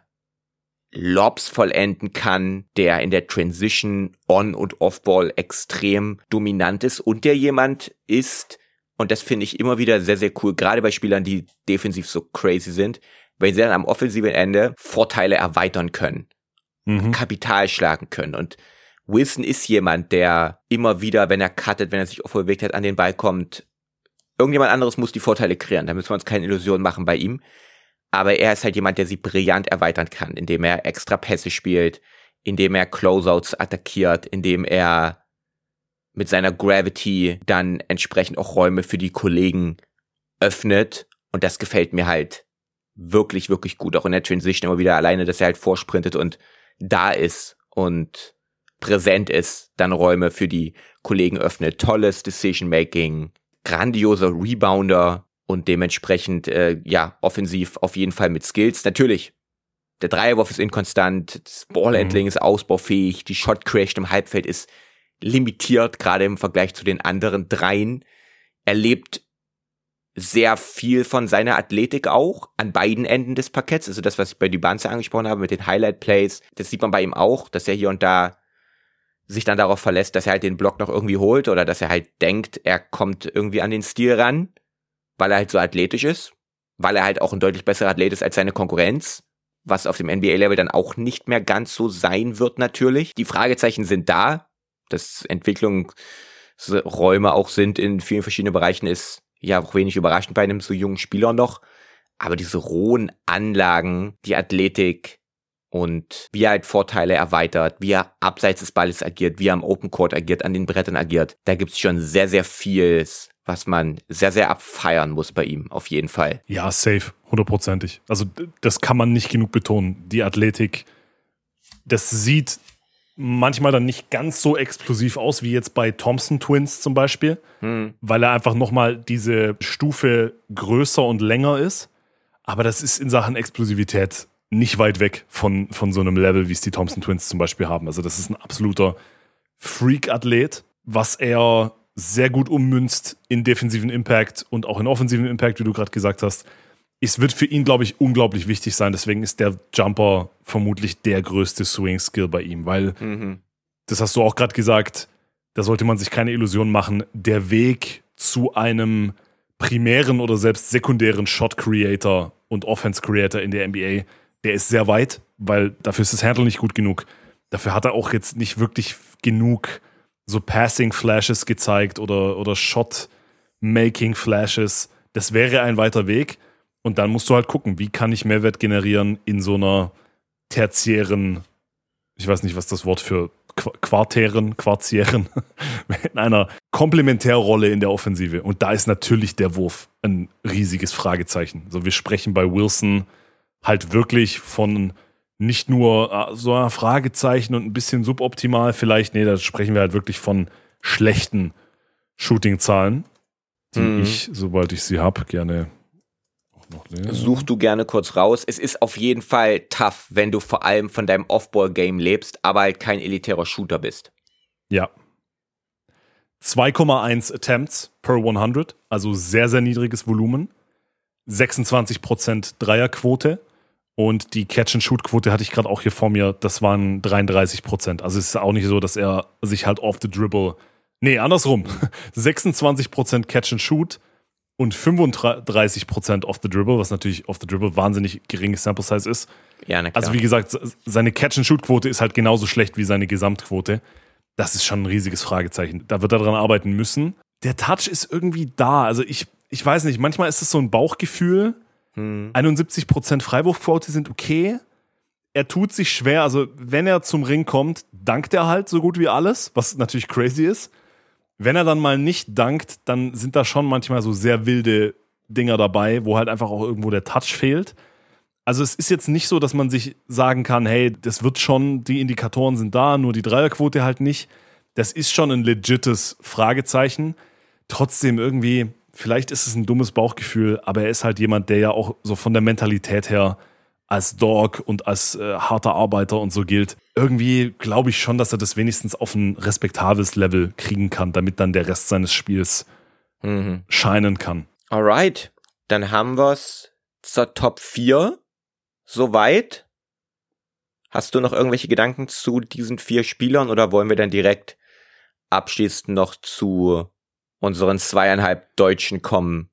Lobs vollenden kann, der in der Transition On- und Off-Ball extrem dominant ist und der jemand ist, und das finde ich immer wieder sehr, sehr cool, gerade bei Spielern, die defensiv so crazy sind, wenn sie dann am offensiven Ende Vorteile erweitern können, Kapital schlagen können. Und Wilson ist jemand, der immer wieder, wenn er cuttet, wenn er sich offen bewegt hat, an den Ball kommt. Irgendjemand anderes muss die Vorteile kreieren, da müssen wir uns keine Illusionen machen bei ihm. Aber er ist halt jemand, der sie brillant erweitern kann, indem er extra Pässe spielt, indem er Closeouts attackiert, indem er mit seiner Gravity dann entsprechend auch Räume für die Kollegen öffnet. Und das gefällt mir halt wirklich, wirklich gut. Auch in der Transition immer wieder alleine, dass er halt vorsprintet und da ist und präsent ist, dann Räume für die Kollegen öffnet. Tolles Decision-Making, grandioser Rebounder und dementsprechend, offensiv auf jeden Fall mit Skills. Natürlich, der Dreierwurf ist inkonstant, das Ballhandling ist ausbaufähig, die Shot Creation im Halbfeld ist limitiert, gerade im Vergleich zu den anderen Dreien. Er lebt sehr viel von seiner Athletik auch an beiden Enden des Parketts. Also das, was ich bei Dybantze angesprochen habe mit den Highlight-Plays, das sieht man bei ihm auch, dass er hier und da sich dann darauf verlässt, dass er halt den Block noch irgendwie holt oder dass er halt denkt, er kommt irgendwie an den Stil ran, weil er halt so athletisch ist, weil er halt auch ein deutlich besserer Athlet ist als seine Konkurrenz, was auf dem NBA-Level dann auch nicht mehr ganz so sein wird natürlich. Die Fragezeichen sind da, dass Entwicklungsräume auch sind in vielen verschiedenen Bereichen, ist ja auch wenig überraschend bei einem so jungen Spieler noch. Aber diese rohen Anlagen, die Athletik und wie er halt Vorteile erweitert, wie er abseits des Balles agiert, wie er am Open Court agiert, an den Brettern agiert, da gibt's schon sehr, sehr vieles, was man sehr, sehr abfeiern muss bei ihm, auf jeden Fall. Ja, safe, 100%. Also das kann man nicht genug betonen. Die Athletik, das sieht manchmal dann nicht ganz so explosiv aus wie jetzt bei Thompson Twins zum Beispiel, weil er einfach nochmal diese Stufe größer und länger ist. Aber das ist in Sachen Explosivität nicht weit weg von so einem Level, wie es die Thompson Twins zum Beispiel haben. Also das ist ein absoluter Freak-Athlet, was er sehr gut ummünzt in defensiven Impact und auch in offensiven Impact, wie du gerade gesagt hast. Es wird für ihn, glaube ich, unglaublich wichtig sein. Deswegen ist der Jumper vermutlich der größte Swing-Skill bei ihm, weil, das hast du auch gerade gesagt, da sollte man sich keine Illusionen machen. Der Weg zu einem primären oder selbst sekundären Shot-Creator und Offense-Creator in der NBA, der ist sehr weit, weil dafür ist das Handle nicht gut genug. Dafür hat er auch jetzt nicht wirklich genug so Passing-Flashes gezeigt oder Shot-Making-Flashes. Das wäre ein weiter Weg. Und dann musst du halt gucken, wie kann ich Mehrwert generieren in so einer tertiären, ich weiß nicht, was das Wort für quartieren, in einer Komplementärrolle in der Offensive. Und da ist natürlich der Wurf ein riesiges Fragezeichen. Also wir sprechen bei Wilson halt wirklich von nicht nur so ein Fragezeichen und ein bisschen suboptimal vielleicht, nee, da sprechen wir halt wirklich von schlechten Shooting-Zahlen, die ich, sobald ich sie habe, gerne noch lese. Such du gerne kurz raus. Es ist auf jeden Fall tough, wenn du vor allem von deinem Off-Ball-Game lebst, aber halt kein elitärer Shooter bist. Ja. 2,1 Attempts per 100, also sehr, sehr niedriges Volumen. 26% Dreierquote. Und die Catch-and-Shoot-Quote hatte ich gerade auch hier vor mir, das waren 33%. Also es ist auch nicht so, dass er sich halt off the dribble, nee, andersrum, 26% Catch-and-Shoot und 35% off the dribble, was natürlich off the dribble wahnsinnig geringes Sample-Size ist. Ja, na klar. Also wie gesagt, seine Catch-and-Shoot-Quote ist halt genauso schlecht wie seine Gesamtquote. Das ist schon ein riesiges Fragezeichen. Da wird er dran arbeiten müssen. Der Touch ist irgendwie da. Also ich weiß nicht, manchmal ist es so ein Bauchgefühl. 71% Freiwurfquote sind okay. er tut sich schwer, also wenn er zum Ring kommt, dankt er halt so gut wie alles, was natürlich crazy ist. Wenn er dann mal nicht dankt, dann sind da schon manchmal so sehr wilde Dinger dabei, wo halt einfach auch irgendwo der Touch fehlt. Also es ist jetzt nicht so, dass man sich sagen kann, hey, das wird schon, die Indikatoren sind da, nur die Dreierquote halt nicht. Das ist schon ein legites Fragezeichen. Trotzdem irgendwie, vielleicht ist es ein dummes Bauchgefühl, aber er ist halt jemand, der ja auch so von der Mentalität her als Dog und als harter Arbeiter und so gilt. Irgendwie glaube ich schon, dass er das wenigstens auf ein respektables Level kriegen kann, damit dann der Rest seines Spiels scheinen kann. Alright, dann haben wir's zur Top 4 soweit. Hast du noch irgendwelche Gedanken zu diesen 4 Spielern oder wollen wir dann direkt abschließend noch zu unseren 2,5 Deutschen kommen,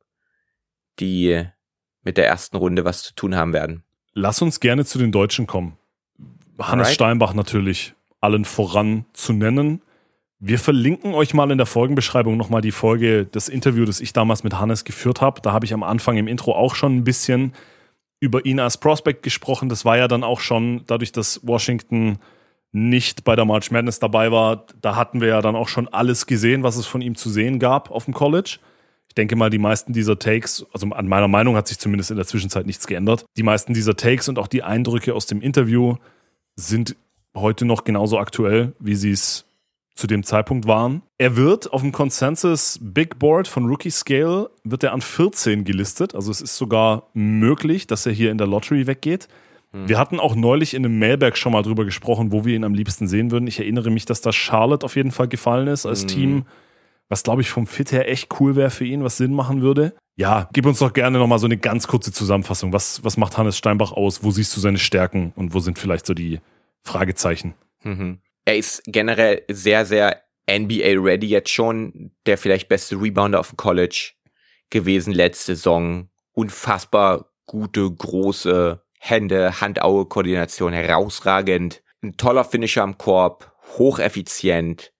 die mit der ersten Runde was zu tun haben werden? Lass uns gerne zu den Deutschen kommen. Hannes Steinbach natürlich allen voran zu nennen. Wir verlinken euch mal in der Folgenbeschreibung nochmal die Folge, das Interview, das ich damals mit Hannes geführt habe. Da habe ich am Anfang im Intro auch schon ein bisschen über ihn als Prospect gesprochen. Das war ja dann auch schon, dadurch, dass Washington nicht bei der March Madness dabei war, da hatten wir ja dann auch schon alles gesehen, was es von ihm zu sehen gab auf dem College. Ich denke mal, die meisten dieser Takes, also an meiner Meinung hat sich zumindest in der Zwischenzeit nichts geändert. Die meisten dieser Takes und auch die Eindrücke aus dem Interview sind heute noch genauso aktuell, wie sie es zu dem Zeitpunkt waren. Er wird auf dem Consensus Big Board von Rookie Scale, wird er an 14 gelistet. Also es ist sogar möglich, dass er hier in der Lottery weggeht. Wir hatten auch neulich in einem Mailbag schon mal drüber gesprochen, wo wir ihn am liebsten sehen würden. Ich erinnere mich, dass da Charlotte auf jeden Fall gefallen ist als Team, was, glaube ich, vom Fit her echt cool wäre für ihn, was Sinn machen würde. Ja, gib uns doch gerne nochmal so eine ganz kurze Zusammenfassung. Was macht Hannes Steinbach aus? Wo siehst du seine Stärken und wo sind vielleicht so die Fragezeichen? Er ist generell sehr, sehr NBA-ready jetzt schon. Der vielleicht beste Rebounder auf dem College gewesen letzte Saison. Unfassbar gute, große Hände, Hand-Auge-Koordination, herausragend. Ein toller Finisher am Korb, hocheffizient.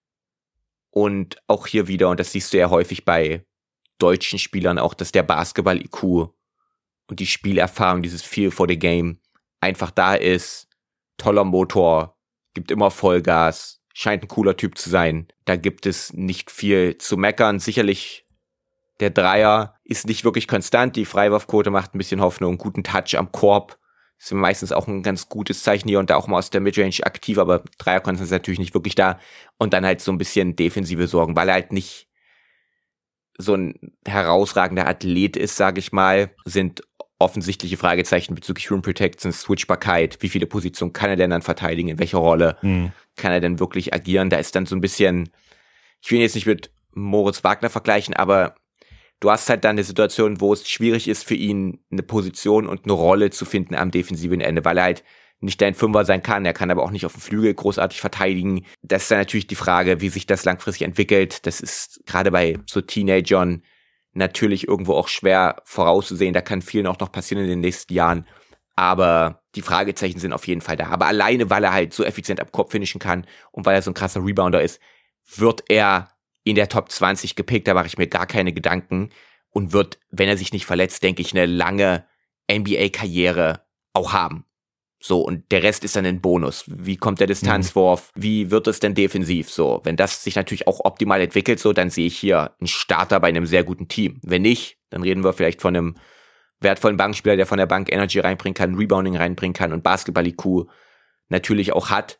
Und auch hier wieder, und das siehst du ja häufig bei deutschen Spielern auch, dass der Basketball-IQ und die Spielerfahrung, dieses Feel for the Game einfach da ist. Toller Motor, gibt immer Vollgas, scheint ein cooler Typ zu sein. Da gibt es nicht viel zu meckern. Sicherlich, der Dreier ist nicht wirklich konstant. Die Freiwurfquote macht ein bisschen Hoffnung. Guten Touch am Korb. Ist meistens auch ein ganz gutes Zeichen hier und da auch mal aus der Midrange aktiv, aber Dreierkonstanz ist natürlich nicht wirklich da. Und dann halt so ein bisschen defensive Sorgen, weil er halt nicht so ein herausragender Athlet ist, sage ich mal, sind offensichtliche Fragezeichen bezüglich Rim Protection, Switchbarkeit, wie viele Positionen kann er denn dann verteidigen, in welcher Rolle kann er denn wirklich agieren. Da ist dann so ein bisschen, ich will ihn jetzt nicht mit Moritz Wagner vergleichen, aber du hast halt dann eine Situation, wo es schwierig ist für ihn, eine Position und eine Rolle zu finden am defensiven Ende, weil er halt nicht dein Fünfer sein kann, er kann aber auch nicht auf dem Flügel großartig verteidigen. Das ist dann natürlich die Frage, wie sich das langfristig entwickelt. Das ist gerade bei so Teenagern natürlich irgendwo auch schwer vorauszusehen. Da kann viel auch noch passieren in den nächsten Jahren. Aber die Fragezeichen sind auf jeden Fall da. Aber alleine, weil er halt so effizient am Korb finishen kann und weil er so ein krasser Rebounder ist, wird er in der Top 20 gepickt. Da mache ich mir gar keine Gedanken. Und wird, wenn er sich nicht verletzt, denke ich, eine lange NBA-Karriere auch haben. So, und der Rest ist dann ein Bonus. Wie kommt der Distanzwurf? Wie wird es denn defensiv? So, wenn das sich natürlich auch optimal entwickelt, so, dann sehe ich hier einen Starter bei einem sehr guten Team. Wenn nicht, dann reden wir vielleicht von einem wertvollen Bankspieler, der von der Bank Energy reinbringen kann, Rebounding reinbringen kann und Basketball-IQ natürlich auch hat.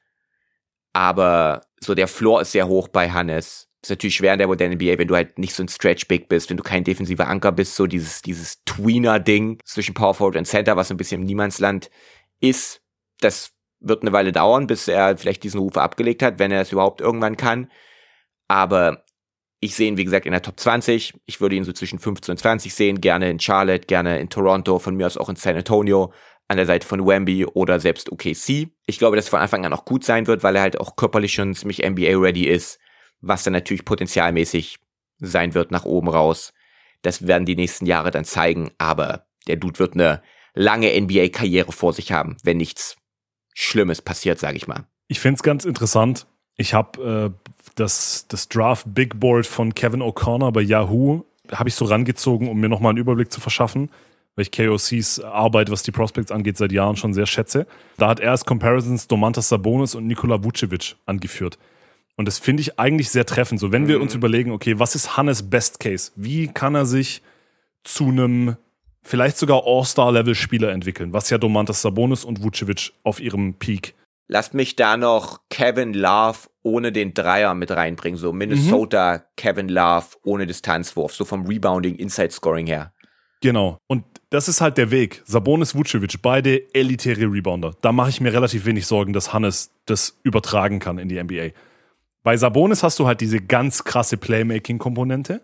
Aber so der Floor ist sehr hoch bei Hannes. Ist natürlich schwer in der modernen NBA, wenn du halt nicht so ein Stretch-Big bist, wenn du kein defensiver Anker bist, so dieses Tweener-Ding zwischen Power Forward und Center, was ein bisschen im Niemandsland ist. Das wird eine Weile dauern, bis er vielleicht diesen Ruf abgelegt hat, wenn er es überhaupt irgendwann kann. Aber ich sehe ihn, wie gesagt, in der Top 20. Ich würde ihn so zwischen 15 und 20 sehen. Gerne in Charlotte, gerne in Toronto, von mir aus auch in San Antonio, an der Seite von Wemby oder selbst OKC. Ich glaube, dass es von Anfang an auch gut sein wird, weil er halt auch körperlich schon ziemlich NBA-ready ist, was dann natürlich potenzialmäßig sein wird nach oben raus. Das werden die nächsten Jahre dann zeigen, aber der Dude wird eine lange NBA-Karriere vor sich haben, wenn nichts Schlimmes passiert, sage ich mal. Ich finde es ganz interessant. Ich habe das Draft Big Board von Kevin O'Connor bei Yahoo habe ich so rangezogen, um mir nochmal einen Überblick zu verschaffen. weil ich KOCs Arbeit, was die Prospects angeht, seit Jahren schon sehr schätze. Da hat er als Comparisons Domantas Sabonis und Nikola Vucevic angeführt. Und das finde ich eigentlich sehr treffend. So, wenn wir uns überlegen, okay, was ist Hannes Best Case? Wie kann er sich zu einem vielleicht sogar All-Star-Level-Spieler entwickeln, was ja Domantas Sabonis und Vucevic auf ihrem Peak. Lasst mich da noch Kevin Love ohne den Dreier mit reinbringen, so Minnesota Kevin Love ohne Distanzwurf, so vom Rebounding, Inside-Scoring her. Genau. Und das ist halt der Weg. Sabonis, Vucevic, beide elitäre Rebounder. Da mache ich mir relativ wenig Sorgen, dass Hannes das übertragen kann in die NBA. Bei Sabonis hast du halt diese ganz krasse Playmaking-Komponente.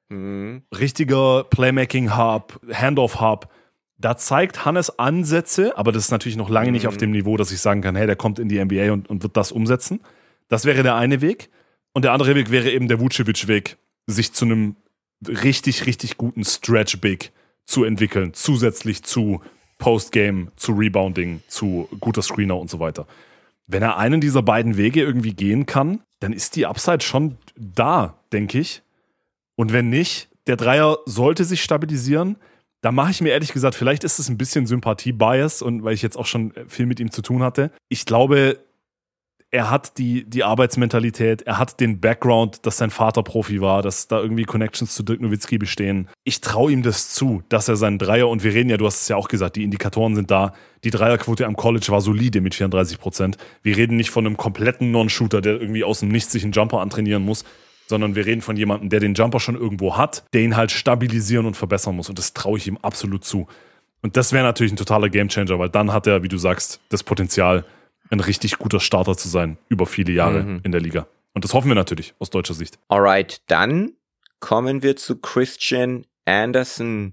Richtiger Playmaking-Hub, Handoff-Hub. Da zeigt Hannes Ansätze, aber das ist natürlich noch lange nicht auf dem Niveau, dass ich sagen kann, hey, der kommt in die NBA und wird das umsetzen. Das wäre der eine Weg. Und der andere Weg wäre eben der Vucevic-Weg, sich zu einem richtig, richtig guten Stretch-Big zu entwickeln, zusätzlich zu Postgame, zu Rebounding, zu guter Screener und so weiter. Wenn er einen dieser beiden Wege irgendwie gehen kann, dann ist die Upside schon da, denke ich. Und wenn nicht, der Dreier sollte sich stabilisieren. Da mache ich mir ehrlich gesagt, vielleicht ist es ein bisschen Sympathie-Bias, und weil ich jetzt auch schon viel mit ihm zu tun hatte. Ich glaube, er hat die Arbeitsmentalität, er hat den Background, dass sein Vater Profi war, dass da irgendwie Connections zu Dirk Nowitzki bestehen. Ich traue ihm das zu, dass er seinen Dreier, und wir reden ja, du hast es ja auch gesagt, die Indikatoren sind da, die Dreierquote am College war solide mit 34%. Wir reden nicht von einem kompletten Non-Shooter, der irgendwie aus dem Nichts sich einen Jumper antrainieren muss, sondern wir reden von jemandem, der den Jumper schon irgendwo hat, der ihn halt stabilisieren und verbessern muss, und das traue ich ihm absolut zu. Und das wäre natürlich ein totaler Gamechanger, weil dann hat er, wie du sagst, das Potenzial, ein richtig guter Starter zu sein über viele Jahre in der Liga. Und das hoffen wir natürlich aus deutscher Sicht. Alright, dann kommen wir zu Christian Anderson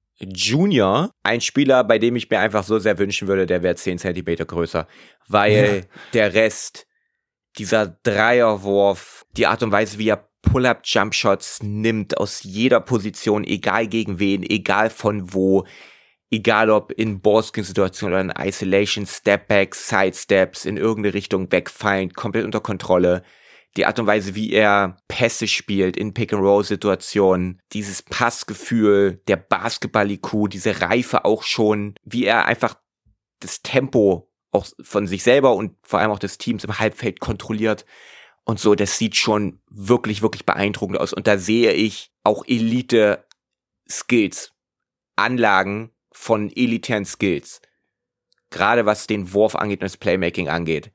Jr., ein Spieler, bei dem ich mir einfach so sehr wünschen würde, der wäre 10 Zentimeter größer, weil der Rest, dieser Dreierwurf, die Art und Weise, wie er Pull-Up-Jump-Shots nimmt aus jeder Position, egal gegen wen, egal von wo, egal ob in Ballscreen-Situationen oder in Isolation, Stepbacks, Sidesteps, in irgendeine Richtung wegfallen, komplett unter Kontrolle. Die Art und Weise, wie er Pässe spielt in Pick-and-Roll-Situationen, dieses Passgefühl, der Basketball-IQ, diese Reife auch schon, wie er einfach das Tempo auch von sich selber und vor allem auch des Teams im Halbfeld kontrolliert und so, das sieht schon wirklich, wirklich beeindruckend aus. Und da sehe ich auch Elite-Skills, Anlagen von elitären Skills. Gerade was den Wurf angeht und das Playmaking angeht.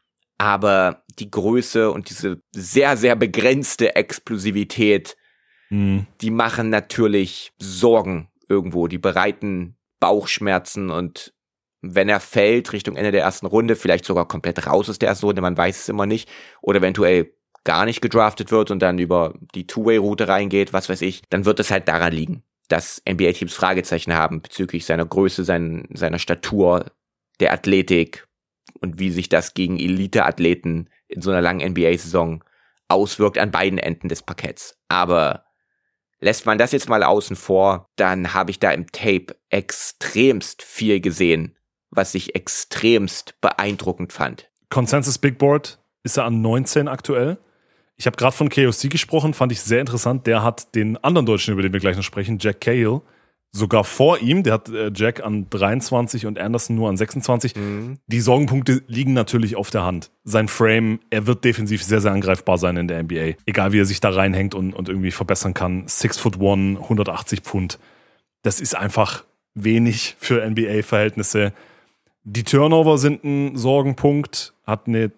Aber die Größe und diese sehr, sehr begrenzte Explosivität, die machen natürlich Sorgen irgendwo. Die bereiten Bauchschmerzen, und wenn er fällt Richtung Ende der ersten Runde, vielleicht sogar komplett raus aus der ersten Runde, man weiß es immer nicht, oder eventuell gar nicht gedraftet wird und dann über die Two-Way-Route reingeht, was weiß ich, dann wird es halt daran liegen, dass NBA-Teams Fragezeichen haben bezüglich seiner Größe, seiner Statur, der Athletik und wie sich das gegen Elite-Athleten in so einer langen NBA-Saison auswirkt an beiden Enden des Parketts. Aber lässt man das jetzt mal außen vor, dann habe ich da im Tape extremst viel gesehen, was ich extremst beeindruckend fand. Consensus Big Board ist er an 19 aktuell. Ich habe gerade von KOC gesprochen, fand ich sehr interessant. Der hat den anderen Deutschen, über den wir gleich noch sprechen, Jack Cahill, sogar vor ihm. Der hat Jack an 23 und Anderson nur an 26. Die Sorgenpunkte liegen natürlich auf der Hand. Sein Frame, er wird defensiv sehr, sehr angreifbar sein in der NBA. Egal wie er sich da reinhängt und irgendwie verbessern kann. 6'1", 180 Pfund. Das ist einfach wenig für NBA-Verhältnisse. Die Turnover sind ein Sorgenpunkt. Hat mit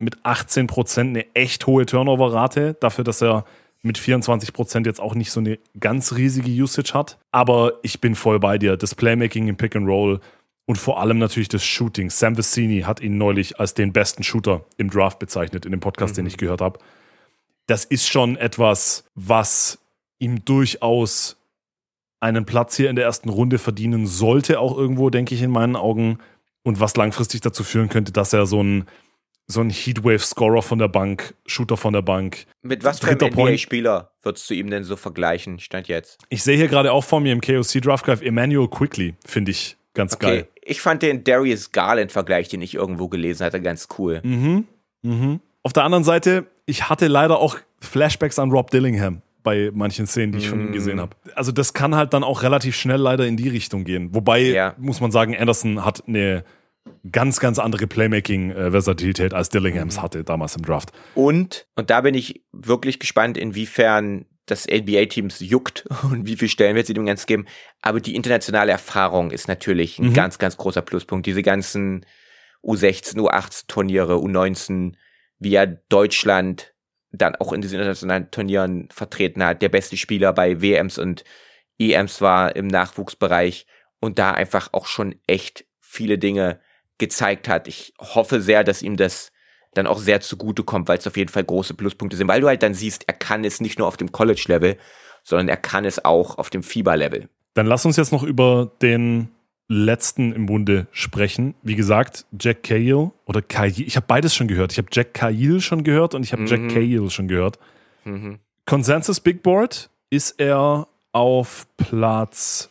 18% eine echt hohe Turnover-Rate. Dafür, dass er mit 24% jetzt auch nicht so eine ganz riesige Usage hat. Aber ich bin voll bei dir. Das Playmaking im Pick and Roll und vor allem natürlich das Shooting. Sam Vecini hat ihn neulich als den besten Shooter im Draft bezeichnet, in dem Podcast, den ich gehört habe. Das ist schon etwas, was ihm durchaus einen Platz hier in der ersten Runde verdienen sollte, auch irgendwo, denke ich, in meinen Augen. Und was langfristig dazu führen könnte, dass er so ein Heatwave-Scorer von der Bank, Shooter von der Bank. Mit was für einem NBA-Spieler würdest du ihm denn so vergleichen, Stand jetzt? Ich sehe hier gerade auch vor mir im KOC-Draft-Guide Emmanuel Quickly, finde ich ganz geil. Ich fand den Darius Garland-Vergleich, den ich irgendwo gelesen hatte, ganz cool. Auf der anderen Seite, ich hatte leider auch Flashbacks an Rob Dillingham bei manchen Szenen, die ich von ihm gesehen habe. Also das kann halt dann auch relativ schnell leider in die Richtung gehen. Wobei, muss man sagen, Anderson hat eine ganz, ganz andere Playmaking-Versatilität als Dillinghams hatte damals im Draft. Und da bin ich wirklich gespannt, inwiefern das NBA-Teams juckt und wie viel Stellenwert sie dem Ganzen geben. Aber die internationale Erfahrung ist natürlich ein ganz, ganz großer Pluspunkt. Diese ganzen U16, U18-Turniere, U19, wie ja Deutschland dann auch in diesen internationalen Turnieren vertreten hat, der beste Spieler bei WMs und EMs war im Nachwuchsbereich und da einfach auch schon echt viele Dinge gezeigt hat. Ich hoffe sehr, dass ihm das dann auch sehr zugutekommt, weil es auf jeden Fall große Pluspunkte sind, weil du halt dann siehst, er kann es nicht nur auf dem College-Level, sondern er kann es auch auf dem FIBA-Level. Dann lass uns jetzt noch über den letzten im Bunde sprechen. Wie gesagt, Jack Cahill oder Cahill, ich habe beides schon gehört. Ich habe Jack Cahill schon gehört und ich habe Jack Cahill schon gehört. Consensus Big Board ist er auf Platz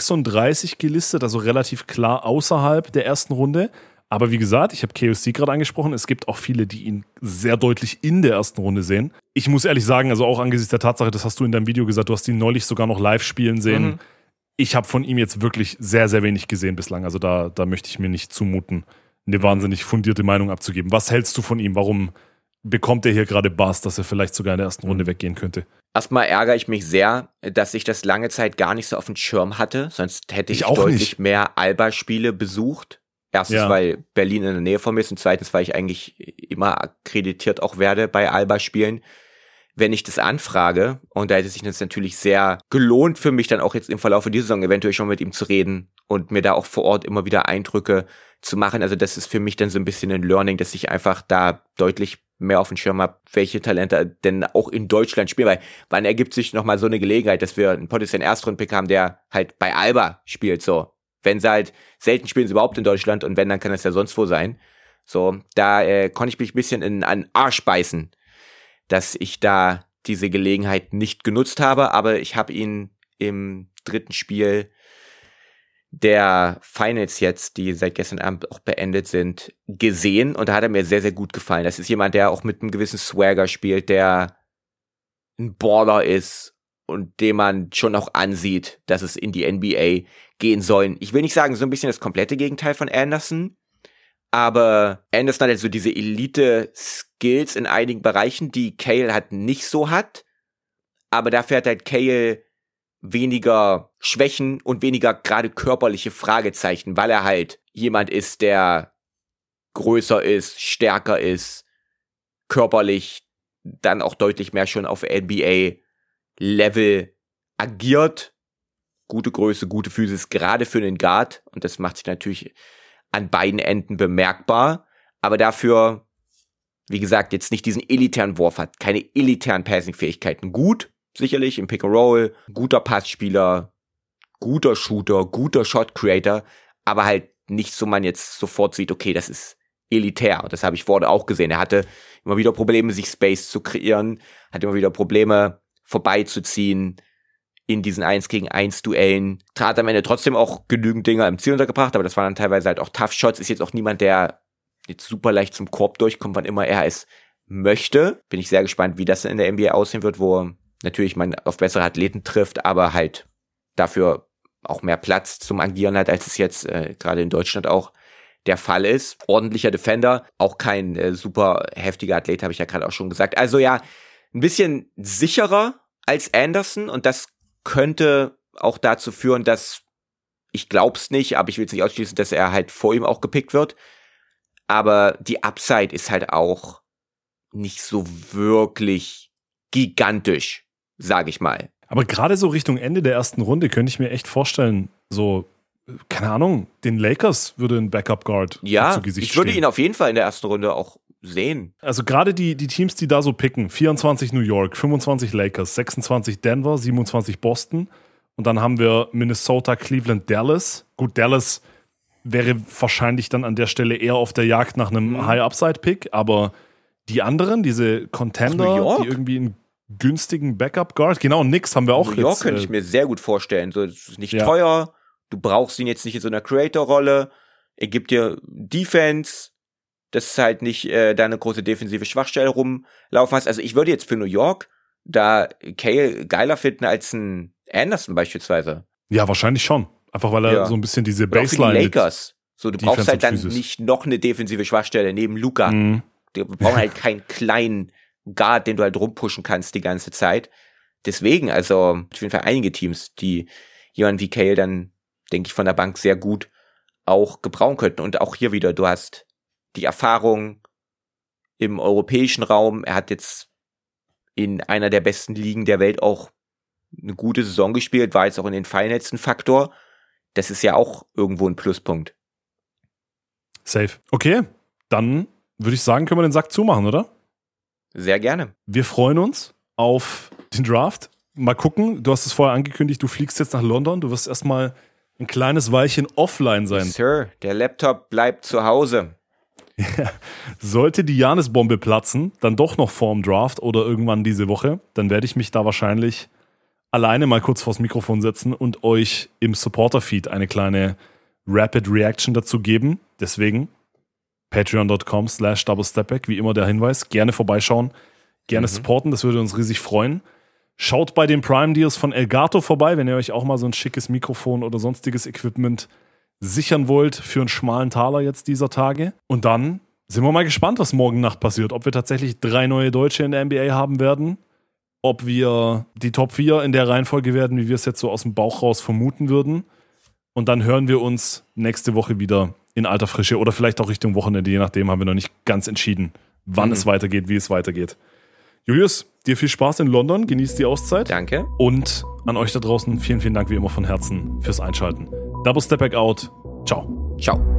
36 gelistet, also relativ klar außerhalb der ersten Runde. Aber wie gesagt, ich habe KOC gerade angesprochen, es gibt auch viele, die ihn sehr deutlich in der ersten Runde sehen. Ich muss ehrlich sagen, also auch angesichts der Tatsache, das hast du in deinem Video gesagt, du hast ihn neulich sogar noch live spielen sehen. Ich habe von ihm jetzt wirklich sehr, sehr wenig gesehen bislang. Also da möchte ich mir nicht zumuten, eine wahnsinnig fundierte Meinung abzugeben. Was hältst du von ihm? Warum bekommt er hier gerade Buzz, dass er vielleicht sogar in der ersten Runde weggehen könnte? Erstmal ärgere ich mich sehr, dass ich das lange Zeit gar nicht so auf dem Schirm hatte. Sonst hätte ich deutlich mehr Alba-Spiele besucht. Erstens, weil Berlin in der Nähe von mir ist und zweitens, weil ich eigentlich immer akkreditiert auch werde bei Alba-Spielen. Wenn ich das anfrage, und da hätte sich das natürlich sehr gelohnt für mich, dann auch jetzt im Verlauf dieser Saison eventuell schon mit ihm zu reden und mir da auch vor Ort immer wieder Eindrücke zu machen. Also das ist für mich dann so ein bisschen ein Learning, dass ich einfach da deutlich mehr auf dem Schirm habe, welche Talente denn auch in Deutschland spielen, weil wann ergibt sich nochmal so eine Gelegenheit, dass wir einen potenziellen Erstrunden-Pick haben, der halt bei Alba spielt, so. Wenn sie halt, selten spielen sie überhaupt in Deutschland und wenn, dann kann das ja sonst wo sein. So, da konnte ich mich ein bisschen in einen Arsch beißen, dass ich da diese Gelegenheit nicht genutzt habe, aber ich habe ihn im dritten Spiel der Finals jetzt, die seit gestern Abend auch beendet sind, gesehen und da hat er mir sehr, sehr gut gefallen. Das ist jemand, der auch mit einem gewissen Swagger spielt, der ein Baller ist und dem man schon auch ansieht, dass es in die NBA gehen soll. Ich will nicht sagen, so ein bisschen das komplette Gegenteil von Anderson, aber Anderson hat halt so diese Elite-Skills in einigen Bereichen, die Cahill halt nicht so hat, aber dafür hat halt Cahill weniger Schwächen und weniger gerade körperliche Fragezeichen, weil er halt jemand ist, der größer ist, stärker ist, körperlich dann auch deutlich mehr schon auf NBA-Level agiert. Gute Größe, gute Physis, gerade für einen Guard. Und das macht sich natürlich an beiden Enden bemerkbar. Aber dafür, wie gesagt, jetzt nicht diesen elitären Wurf hat. Keine elitären Passing-Fähigkeiten. Gut, sicherlich im Pick-and-Roll. Guter Passspieler. Guter Shooter. Guter Shot-Creator. Aber halt nicht so, man jetzt sofort sieht, okay, das ist elitär. Und das habe ich vorher auch gesehen. Er hatte immer wieder Probleme, sich Space zu kreieren. Hat immer wieder Probleme, vorbeizuziehen in diesen 1-gegen-1 Duellen. Hat am Ende trotzdem auch genügend Dinger im Ziel untergebracht, aber das waren dann teilweise halt auch Tough Shots. Ist jetzt auch niemand, der jetzt super leicht zum Korb durchkommt, wann immer er es möchte. Bin ich sehr gespannt, wie das in der NBA aussehen wird, wo natürlich man auf bessere Athleten trifft, aber halt dafür auch mehr Platz zum Agieren hat, als es jetzt gerade in Deutschland auch der Fall ist. Ordentlicher Defender, auch kein super heftiger Athlet, habe ich ja gerade auch schon gesagt. Also ja, ein bisschen sicherer als Anderson und das könnte auch dazu führen, dass, ich glaub's nicht, aber ich will es nicht ausschließen, dass er halt vor ihm auch gepickt wird. Aber die Upside ist halt auch nicht so wirklich gigantisch, sage ich mal. Aber gerade so Richtung Ende der ersten Runde könnte ich mir echt vorstellen, so, keine Ahnung, den Lakers würde ein Backup-Guard zu Gesicht ich würde stehen. ihn auf jeden Fall in der ersten Runde auch sehen. Also gerade die Teams, die da so picken, 24 New York, 25 Lakers, 26 Denver, 27 Boston und dann haben wir Minnesota, Cleveland, Dallas. Gut, Dallas wäre wahrscheinlich dann an der Stelle eher auf der Jagd nach einem High-Upside-Pick, aber die anderen, diese Contender, die irgendwie einen günstigen Backup-Guard, genau, Knicks haben wir auch New York jetzt. Könnte ich mir sehr gut vorstellen. So, es ist nicht teuer, du brauchst ihn jetzt nicht in so einer Creator-Rolle, er gibt dir Defense, dass es halt nicht da eine große defensive Schwachstelle rumlaufen hast. Also ich würde jetzt für New York da Cale geiler finden als ein Anderson beispielsweise. Ja, wahrscheinlich schon. Einfach weil er so ein bisschen diese Baseline. Auch für die Lakers. So, du brauchst halt dann nicht noch eine defensive Schwachstelle neben Luka. Wir brauchen halt keinen kleinen Guard, den du halt rumpushen kannst die ganze Zeit. Deswegen, also auf jeden Fall einige Teams, die jemanden wie Cale dann, denke ich, von der Bank sehr gut auch gebrauchen könnten. Und auch hier wieder, du hast die Erfahrung im europäischen Raum. Er hat jetzt in einer der besten Ligen der Welt auch eine gute Saison gespielt, war jetzt auch in den Finals ein Faktor. Das ist ja auch irgendwo ein Pluspunkt. Safe. Okay, dann würde ich sagen, können wir den Sack zumachen, oder? Sehr gerne. Wir freuen uns auf den Draft. Mal gucken, du hast es vorher angekündigt, du fliegst jetzt nach London, du wirst erstmal ein kleines Weilchen offline sein. Sir, der Laptop bleibt zu Hause. Sollte die Giannis-Bombe platzen, dann doch noch vorm Draft oder irgendwann diese Woche, dann werde ich mich da wahrscheinlich alleine mal kurz vors Mikrofon setzen und euch im Supporter-Feed eine kleine Rapid Reaction dazu geben. Deswegen patreon.com/doublestepback, wie immer der Hinweis. Gerne vorbeischauen, gerne supporten, das würde uns riesig freuen. Schaut bei den Prime Deals von Elgato vorbei, wenn ihr euch auch mal so ein schickes Mikrofon oder sonstiges Equipment sichern wollt für einen schmalen Taler jetzt dieser Tage. Und dann sind wir mal gespannt, was morgen Nacht passiert. Ob wir tatsächlich 3 neue Deutsche in der NBA haben werden, ob wir die Top 4 in der Reihenfolge werden, wie wir es jetzt so aus dem Bauch raus vermuten würden. Und dann hören wir uns nächste Woche wieder in alter Frische oder vielleicht auch Richtung Wochenende, je nachdem, haben wir noch nicht ganz entschieden, wann es weitergeht, wie es weitergeht. Julius, dir viel Spaß in London, genießt die Auszeit. Danke. Und an euch da draußen vielen, vielen Dank wie immer von Herzen fürs Einschalten. Double Step Back out. Ciao. Ciao.